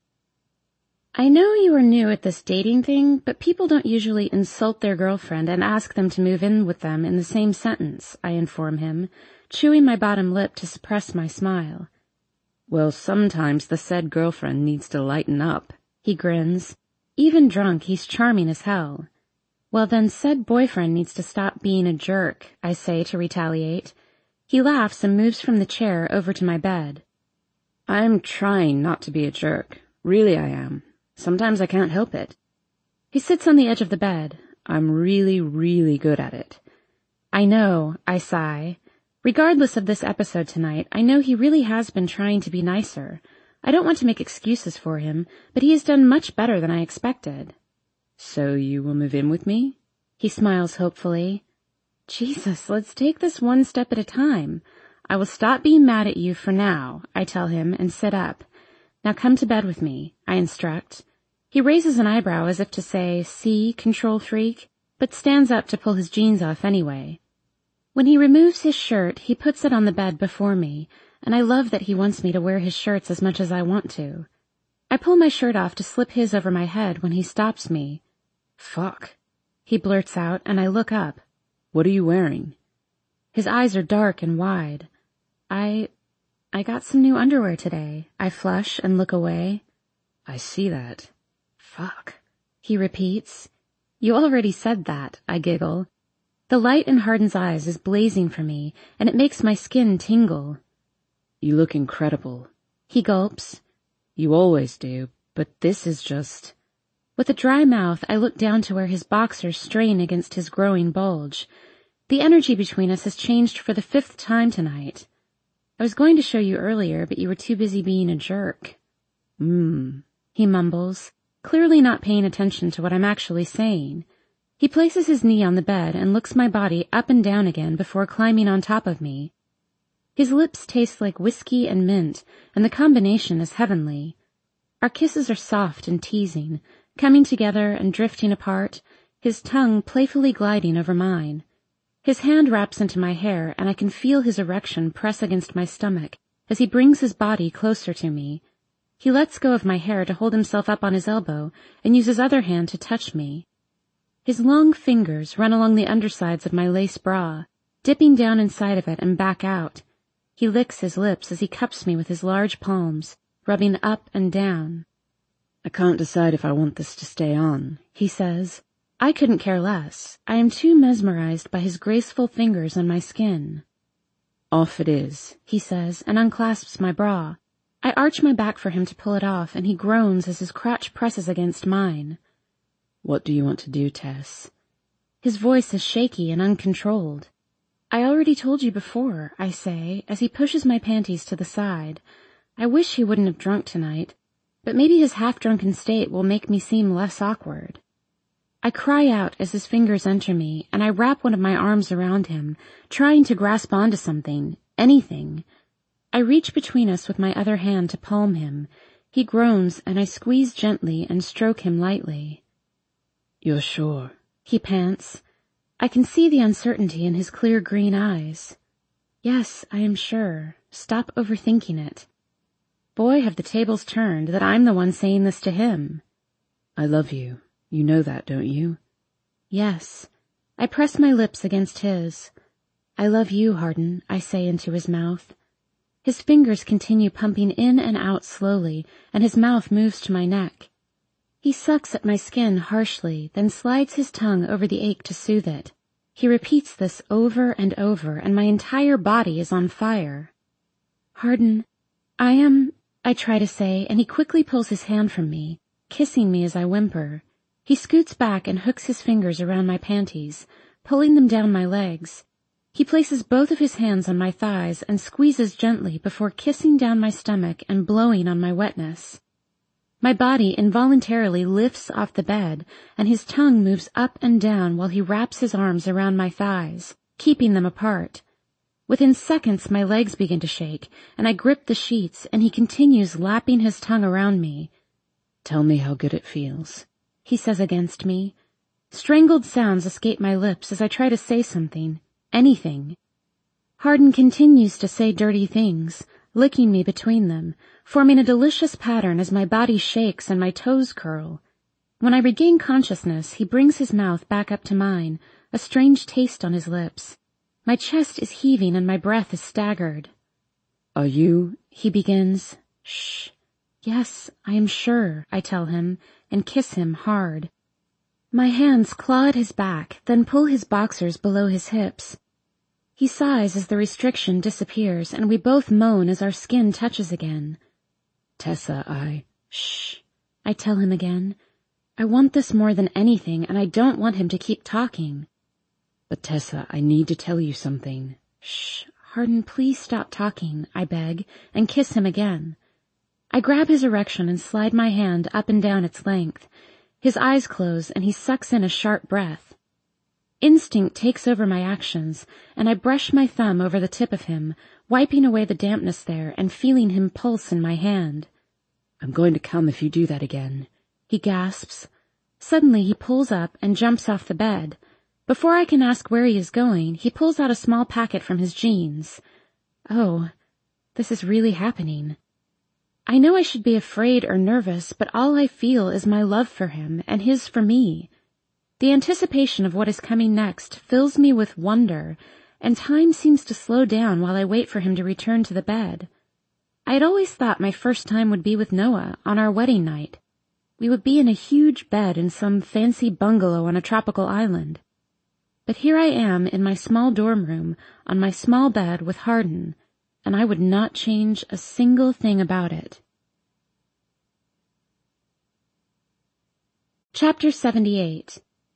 I know you are new at this dating thing, but people don't usually insult their girlfriend and ask them to move in with them in the same sentence, I inform him, chewing my bottom lip to suppress my smile. Well, sometimes the said girlfriend needs to lighten up. He grins. Even drunk, he's charming as hell. Well, then said boyfriend needs to stop being a jerk, I say to retaliate. He laughs and moves from the chair over to my bed. I'm trying not to be a jerk. Really I am. Sometimes I can't help it. He sits on the edge of the bed. I'm really, really good at it. I know, I sigh. Regardless of this episode tonight, I know he really has been trying to be nicer. I don't want to make excuses for him, but he has done much better than I expected. So you will move in with me? He smiles hopefully. Jesus, let's take this one step at a time. I will stop being mad at you for now, I tell him, and sit up. Now come to bed with me, I instruct. He raises an eyebrow as if to say, see, control freak, but stands up to pull his jeans off anyway. When he removes his shirt, he puts it on the bed before me, and I love that he wants me to wear his shirts as much as I want to. I pull my shirt off to slip his over my head when he stops me. Fuck, he blurts out, and I look up. What are you wearing? His eyes are dark and wide. I got some new underwear today. I flush and look away. I see that. Fuck, he repeats. You already said that, I giggle. The light in Hardin's eyes is blazing for me, and it makes my skin tingle. You look incredible. He gulps. You always do, but this is just... With a dry mouth, I look down to where his boxers strain against his growing bulge. The energy between us has changed for the 5th time tonight. I was going to show you earlier, but you were too busy being a jerk. He mumbles, clearly not paying attention to what I'm actually saying. He places his knee on the bed and looks my body up and down again before climbing on top of me. His lips taste like whiskey and mint, and the combination is heavenly. Our kisses are soft and teasing, coming together and drifting apart, his tongue playfully gliding over mine. His hand wraps into my hair, and I can feel his erection press against my stomach as he brings his body closer to me. He lets go of my hair to hold himself up on his elbow and use his other hand to touch me. His long fingers run along the undersides of my lace bra, dipping down inside of it and back out. He licks his lips as he cups me with his large palms, rubbing up and down. I can't decide if I want this to stay on, he says. I couldn't care less. I am too mesmerized by his graceful fingers on my skin. Off it is, he says, and unclasps my bra. I arch my back for him to pull it off, and he groans as his crotch presses against mine. What do you want to do, Tess? His voice is shaky and uncontrolled. I already told you before, I say, as he pushes my panties to the side. I wish he wouldn't have drunk tonight, but maybe his half-drunken state will make me seem less awkward. I cry out as his fingers enter me, and I wrap one of my arms around him, trying to grasp onto something, anything. I reach between us with my other hand to palm him. He groans, and I squeeze gently and stroke him lightly. "You're sure?" he pants. I can see the uncertainty in his clear green eyes. Yes, I am sure. Stop overthinking it. Boy, have the tables turned that I'm the one saying this to him. "I love you. You know that, don't you?" Yes. I press my lips against his. "I love you, Hardin," I say into his mouth. His fingers continue pumping in and out slowly, and his mouth moves to my neck. He sucks at my skin harshly, then slides his tongue over the ache to soothe it. He repeats this over and over, and my entire body is on fire. "Hardin, I try to say, and he quickly pulls his hand from me, kissing me as I whimper. He scoots back and hooks his fingers around my panties, pulling them down my legs. He places both of his hands on my thighs and squeezes gently before kissing down my stomach and blowing on my wetness. My body involuntarily lifts off the bed, and his tongue moves up and down while he wraps his arms around my thighs, keeping them apart. Within seconds my legs begin to shake, and I grip the sheets, and he continues lapping his tongue around me. "Tell me how good it feels," he says against me. Strangled sounds escape my lips as I try to say something, anything. Hardin continues to say dirty things, licking me between them, forming a delicious pattern as my body shakes and my toes curl. When I regain consciousness, he brings his mouth back up to mine, a strange taste on his lips. My chest is heaving and my breath is staggered. "Are you—" he begins. "Shh. Yes, I am sure," I tell him, and kiss him hard. My hands claw at his back, then pull his boxers below his hips. He sighs as the restriction disappears, and we both moan as our skin touches again. "Tessa, Shh, I tell him again. I want this more than anything, and I don't want him to keep talking. "But Tessa, I need to tell you something." Shh, Hardin, please stop talking, I beg, and kiss him again. I grab his erection and slide my hand up and down its length. His eyes close, and he sucks in a sharp breath. Instinct takes over my actions, and I brush my thumb over the tip of him, wiping away the dampness there and feeling him pulse in my hand. "I'm going to come if you do that again," he gasps. Suddenly he pulls up and jumps off the bed. Before I can ask where he is going, he pulls out a small packet from his jeans. Oh, this is really happening. I know I should be afraid or nervous, but all I feel is my love for him and his for me. The anticipation of what is coming next fills me with wonder, and time seems to slow down while I wait for him to return to the bed. I had always thought my first time would be with Noah on our wedding night. We would be in a huge bed in some fancy bungalow on a tropical island. But here I am in my small dorm room on my small bed with Hardin, and I would not change a single thing about it. Chapter 78.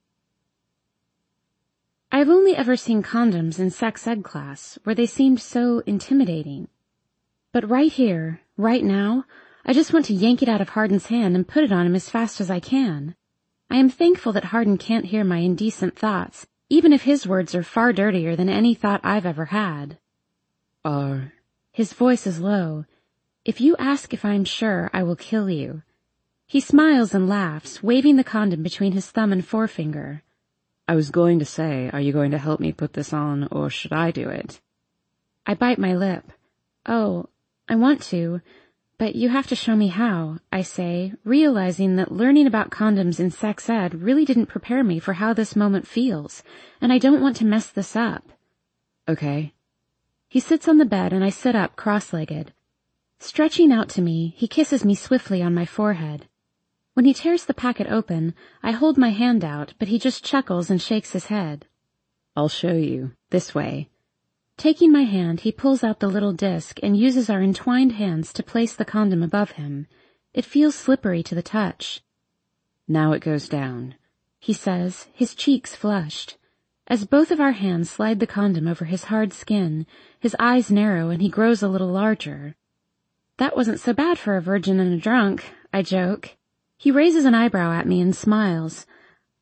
I've only ever seen condoms in sex ed class, where they seemed so intimidating. But right here, right now, I just want to yank it out of Hardin's hand and put it on him as fast as I can. I am thankful that Hardin can't hear my indecent thoughts, even if his words are far dirtier than any thought I've ever had. His voice is low. "If you ask if I'm sure, I will kill you." He smiles and laughs, waving the condom between his thumb and forefinger. "I was going to say, are you going to help me put this on, or should I do it?" I bite my lip. "Oh, I want to, but you have to show me how," I say, realizing that learning about condoms in sex ed really didn't prepare me for how this moment feels, and I don't want to mess this up. "Okay." He sits on the bed and I sit up cross-legged. Stretching out to me, he kisses me swiftly on my forehead. When he tears the packet open, I hold my hand out, but he just chuckles and shakes his head. "I'll show you. This way." Taking my hand, he pulls out the little disc and uses our entwined hands to place the condom above him. It feels slippery to the touch. "Now it goes down," he says, his cheeks flushed. As both of our hands slide the condom over his hard skin, his eyes narrow and he grows a little larger. "That wasn't so bad for a virgin and a drunk," I joke. He raises an eyebrow at me and smiles.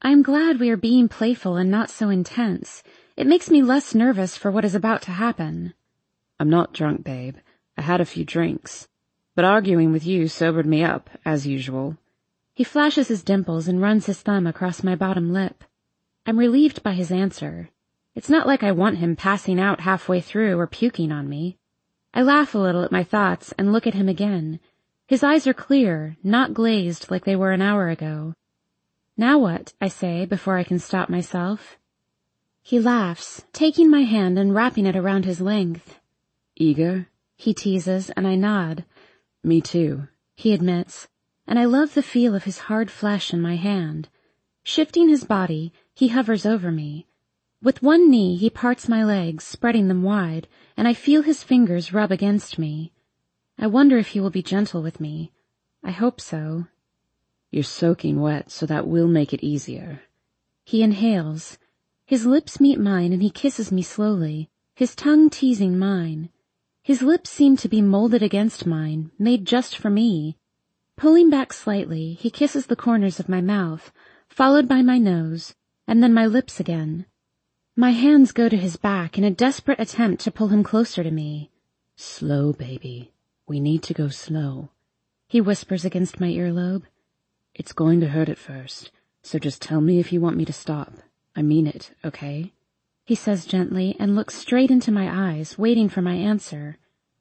I'm glad we are being playful and not so intense. It makes me less nervous for what is about to happen. I'm not drunk, babe. I had a few drinks. But arguing with you sobered me up, as usual. He flashes his dimples and runs his thumb across my bottom lip. I'm relieved by his answer. It's not like I want him passing out halfway through or puking on me. I laugh a little at my thoughts and look at him again. His eyes are clear, not glazed like they were an hour ago. Now what? I say before I can stop myself. He laughs, taking my hand and wrapping it around his length. Eager? He teases, and I nod. Me too, he admits, and I love the feel of his hard flesh in my hand. Shifting his body, he hovers over me. With one knee, he parts my legs, spreading them wide, and I feel his fingers rub against me. I wonder if he will be gentle with me. I hope so. You're soaking wet, so that will make it easier. He inhales. His lips meet mine, and he kisses me slowly, his tongue teasing mine. His lips seem to be molded against mine, made just for me. Pulling back slightly, he kisses the corners of my mouth, followed by my nose, and then my lips again. My hands go to his back in a desperate attempt to pull him closer to me. Slow, baby. We need to go slow, he whispers against my earlobe. It's going to hurt at first, so just tell me if you want me to stop. I mean it, okay? He says gently and looks straight into my eyes, waiting for my answer.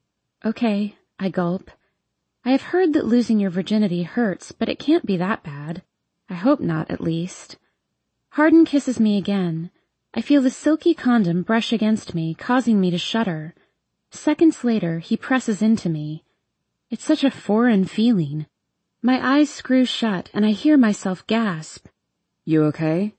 Okay, I gulp. I have heard that losing your virginity hurts, but it can't be that bad. I hope not, at least. Hardin kisses me again. I feel the silky condom brush against me, causing me to shudder. Seconds later, he presses into me. It's such a foreign feeling. My eyes screw shut, and I hear myself gasp. You okay?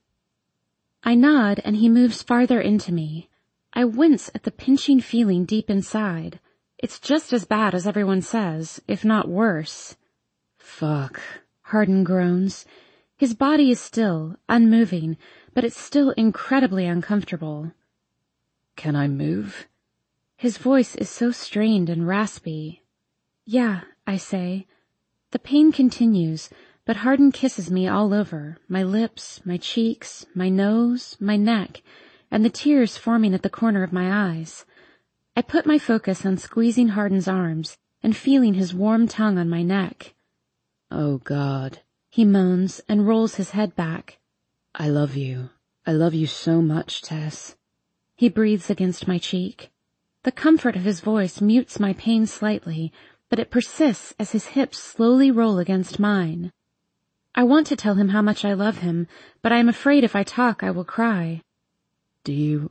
I nod, and he moves farther into me. I wince at the pinching feeling deep inside. It's just as bad as everyone says, if not worse. Fuck, Hardin groans. His body is still, unmoving, but it's still incredibly uncomfortable. Can I move? His voice is so strained and raspy. Yeah, I say. The pain continues, but Hardin kisses me all over, my lips, my cheeks, my nose, my neck, and the tears forming at the corner of my eyes. I put my focus on squeezing Hardin's arms and feeling his warm tongue on my neck. Oh, God, he moans and rolls his head back. I love you. I love you so much, Tess. He breathes against my cheek. The comfort of his voice mutes my pain slightly, but it persists as his hips slowly roll against mine. I want to tell him how much I love him, but I am afraid if I talk I will cry. Do you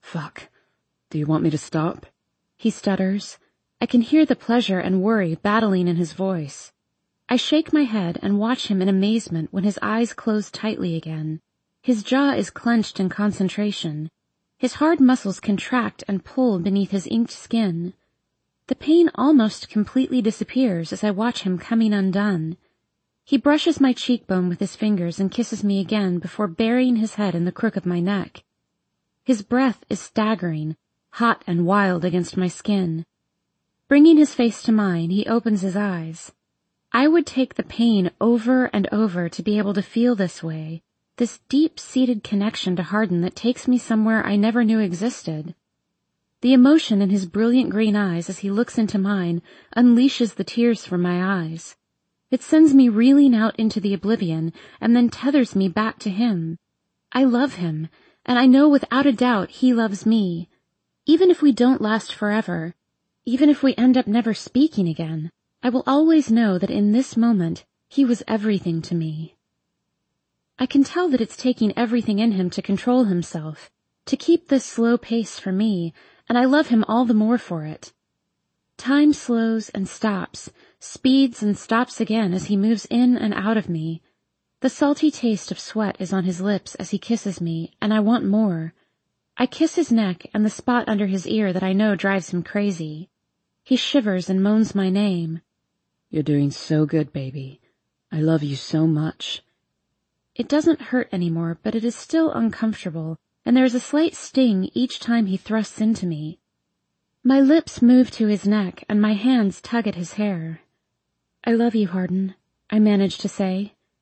want me to stop? He stutters. I can hear the pleasure and worry battling in his voice. I shake my head and watch him in amazement when his eyes close tightly again. His jaw is clenched in concentration. His hard muscles contract and pull beneath his inked skin. The pain almost completely disappears as I watch him coming undone. He brushes my cheekbone with his fingers and kisses me again before burying his head in the crook of my neck. His breath is staggering, hot and wild against my skin. Bringing his face to mine, he opens his eyes. I would take the pain over and over to be able to feel this way, this deep-seated connection to Hardin that takes me somewhere I never knew existed. The emotion in his brilliant green eyes as he looks into mine unleashes the tears from my eyes. It sends me reeling out into the oblivion and then tethers me back to him. I love him, and I know without a doubt he loves me. Even if we don't last forever, even if we end up never speaking again, I will always know that in this moment he was everything to me. I can tell that it's taking everything in him to control himself, to keep this slow pace for me, and I love him all the more for it. Time slows and stops, speeds and stops again as he moves in and out of me. The salty taste of sweat is on his lips as he kisses me, and I want more. I kiss his neck and the spot under his ear that I know drives him crazy. He shivers and moans my name. You're doing so good, baby. I love you so much. It doesn't hurt anymore, but it is still uncomfortable, and there is a slight sting each time he thrusts into me. My lips move to his neck, and my hands tug at his hair. I love you, Hardin, I manage to say.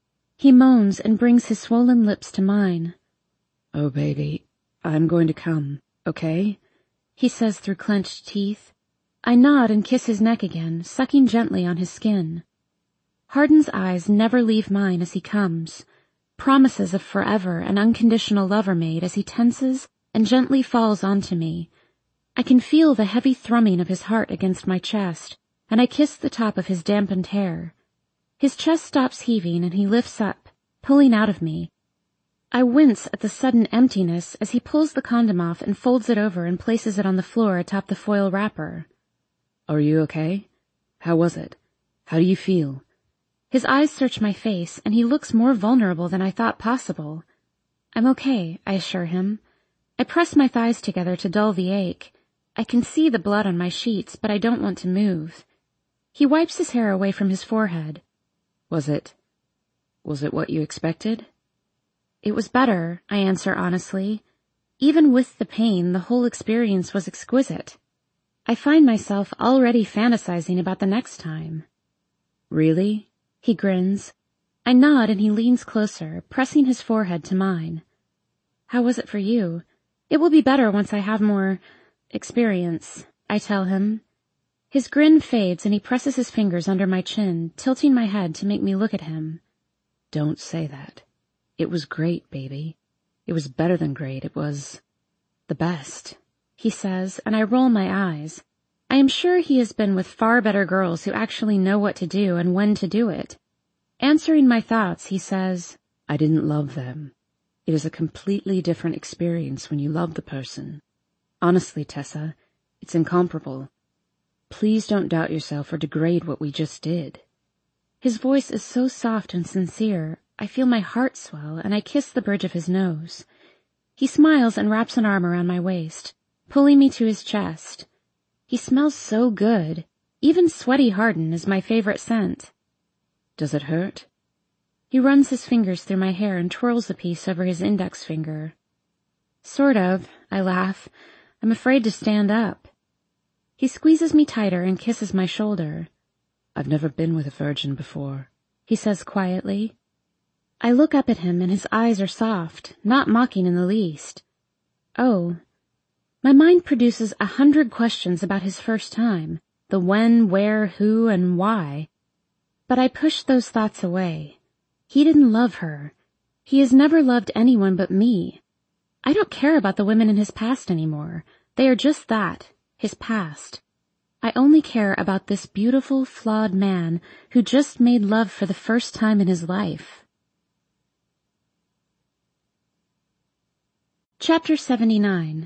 He moans and brings his swollen lips to mine. "Oh, baby, I'm going to come, okay?" he says through clenched teeth. I nod and kiss his neck again, sucking gently on his skin. Hardin's eyes never leave mine as he comes. Promises of forever and unconditional love are made as he tenses and gently falls onto me. I can feel the heavy thrumming of his heart against my chest, and I kiss the top of his dampened hair. His chest stops heaving and he lifts up, pulling out of me. I wince at the sudden emptiness as he pulls the condom off and folds it over and places it on the floor atop the foil wrapper. "Are you okay? How was it? How do you feel?" His eyes search my face, and he looks more vulnerable than I thought possible. "I'm okay," I assure him. I press my thighs together to dull the ache. I can see the blood on my sheets, but I don't want to move. He wipes his hair away from his forehead. Was it what you expected?" "It was better," I answer honestly. Even with the pain, the whole experience was exquisite. I find myself already fantasizing about the next time. "Really?" He grins. I nod and he leans closer, pressing his forehead to mine. "How was it for you? It will be better once I have more experience," I tell him. His grin fades and he presses his fingers under my chin, tilting my head to make me look at him. "Don't say that. It was great, baby. It was better than great. It was the best," he says, and I roll my eyes. I am sure he has been with far better girls who actually know what to do and when to do it. Answering my thoughts, he says, "I didn't love them. It is a completely different experience when you love the person. Honestly, Tessa, it's incomparable. Please don't doubt yourself or degrade what we just did." His voice is so soft and sincere, I feel my heart swell, and I kiss the bridge of his nose. He smiles and wraps an arm around my waist, pulling me to his chest. He smells so good. Even sweaty Hardin is my favorite scent. "Does it hurt?" He runs his fingers through my hair and twirls a piece over his index finger. "Sort of," I laugh. "I'm afraid to stand up." He squeezes me tighter and kisses my shoulder. "I've never been with a virgin before," he says quietly. I look up at him and his eyes are soft, not mocking in the least. Oh. My mind produces 100 questions about his first time, the when, where, who, and why. But I push those thoughts away. He didn't love her. He has never loved anyone but me. I don't care about the women in his past anymore. They are just that, his past. I only care about this beautiful, flawed man who just made love for the first time in his life. Chapter 79.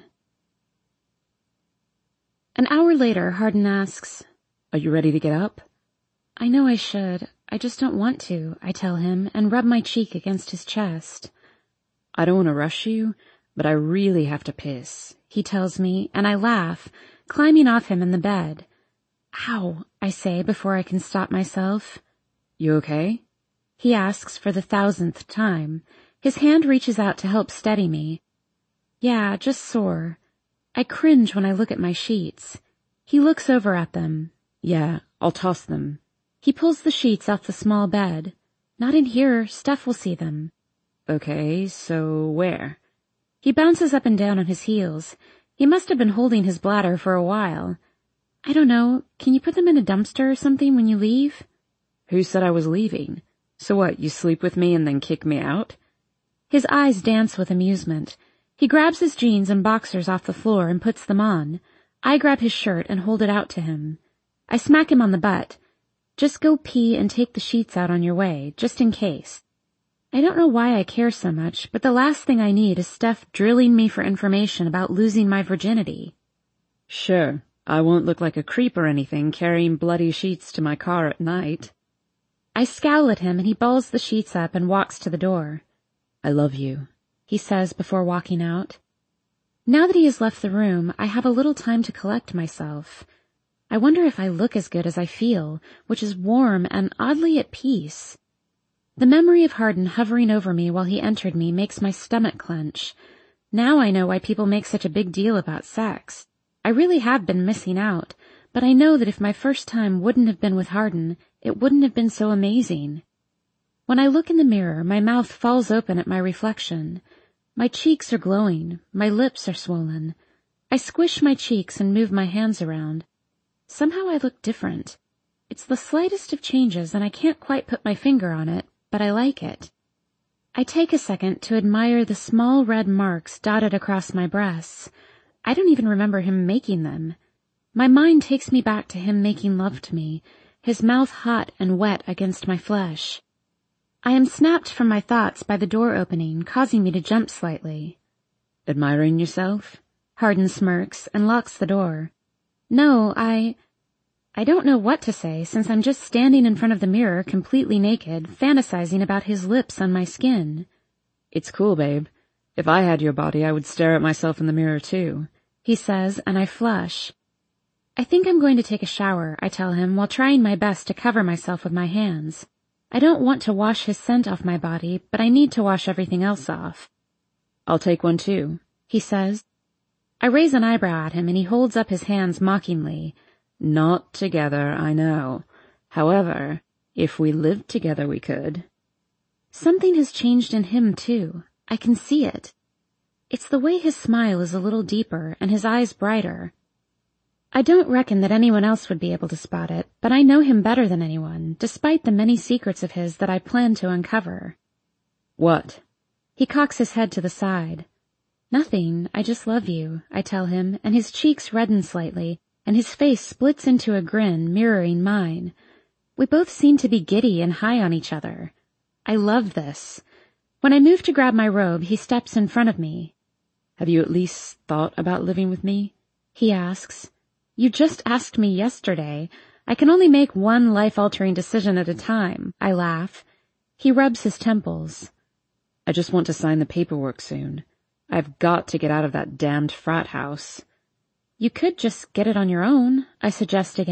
An hour later, Hardin asks, "Are you ready to get up?" "I know I should. I just don't want to," I tell him, and rub my cheek against his chest. "I don't want to rush you, but I really have to piss," he tells me, and I laugh, climbing off him in the bed. "Ow," I say before I can stop myself. "You okay?" he asks for the 1,000th time. His hand reaches out to help steady me. "Yeah, just sore." I cringe when I look at my sheets. He looks over at them. "Yeah, I'll toss them." He pulls the sheets off the small bed. "Not in here, Steph will see them." "Okay, so where?" He bounces up and down on his heels. He must have been holding his bladder for a while. "I don't know, can you put them in a dumpster or something when you leave?" "Who said I was leaving? So what, you sleep with me and then kick me out?" His eyes dance with amusement. He grabs his jeans and boxers off the floor and puts them on. I grab his shirt and hold it out to him. I smack him on the butt. "Just go pee and take the sheets out on your way, just in case." I don't know why I care so much, but the last thing I need is Steph drilling me for information about losing my virginity. "Sure, I won't look like a creep or anything carrying bloody sheets to my car at night." I scowl at him and he balls the sheets up and walks to the door. "I love you," he says before walking out. Now that he has left the room, I have a little time to collect myself. I wonder if I look as good as I feel, which is warm and oddly at peace. The memory of Hardin hovering over me while he entered me makes my stomach clench. Now I know why people make such a big deal about sex. I really have been missing out, but I know that if my first time wouldn't have been with Hardin, it wouldn't have been so amazing. When I look in the mirror, my mouth falls open at my reflection. My cheeks are glowing, my lips are swollen. I squish my cheeks and move my hands around. Somehow I look different. It's the slightest of changes and I can't quite put my finger on it, but I like it. I take a second to admire the small red marks dotted across my breasts. I don't even remember him making them. My mind takes me back to him making love to me, his mouth hot and wet against my flesh. I am snapped from my thoughts by the door opening, causing me to jump slightly. Admiring yourself? Hardin smirks and locks the door. No, I don't know what to say since I'm just standing in front of the mirror completely naked, fantasizing about his lips on my skin. It's cool, babe. If I had your body, I would stare at myself in the mirror too, he says, and I flush. I think I'm going to take a shower, I tell him, while trying my best to cover myself with my hands. I don't want to wash his scent off my body, but I need to wash everything else off. I'll take one too, he says. I raise an eyebrow at him and he holds up his hands mockingly. Not together, I know. However, if we lived together we could. Something has changed in him too. I can see it. It's the way his smile is a little deeper and his eyes brighter. I don't reckon that anyone else would be able to spot it, but I know him better than anyone, despite the many secrets of his that I plan to uncover. What? He cocks his head to the side. Nothing, I just love you, I tell him, and his cheeks redden slightly, and his face splits into a grin mirroring mine. We both seem to be giddy and high on each other. I love this. When I move to grab my robe, he steps in front of me. Have you at least thought about living with me? He asks. You just asked me yesterday. I can only make one life-altering decision at a time, I laugh. He rubs his temples. I just want to sign the paperwork soon. I've got to get out of that damned frat house. You could just get it on your own, I suggest again.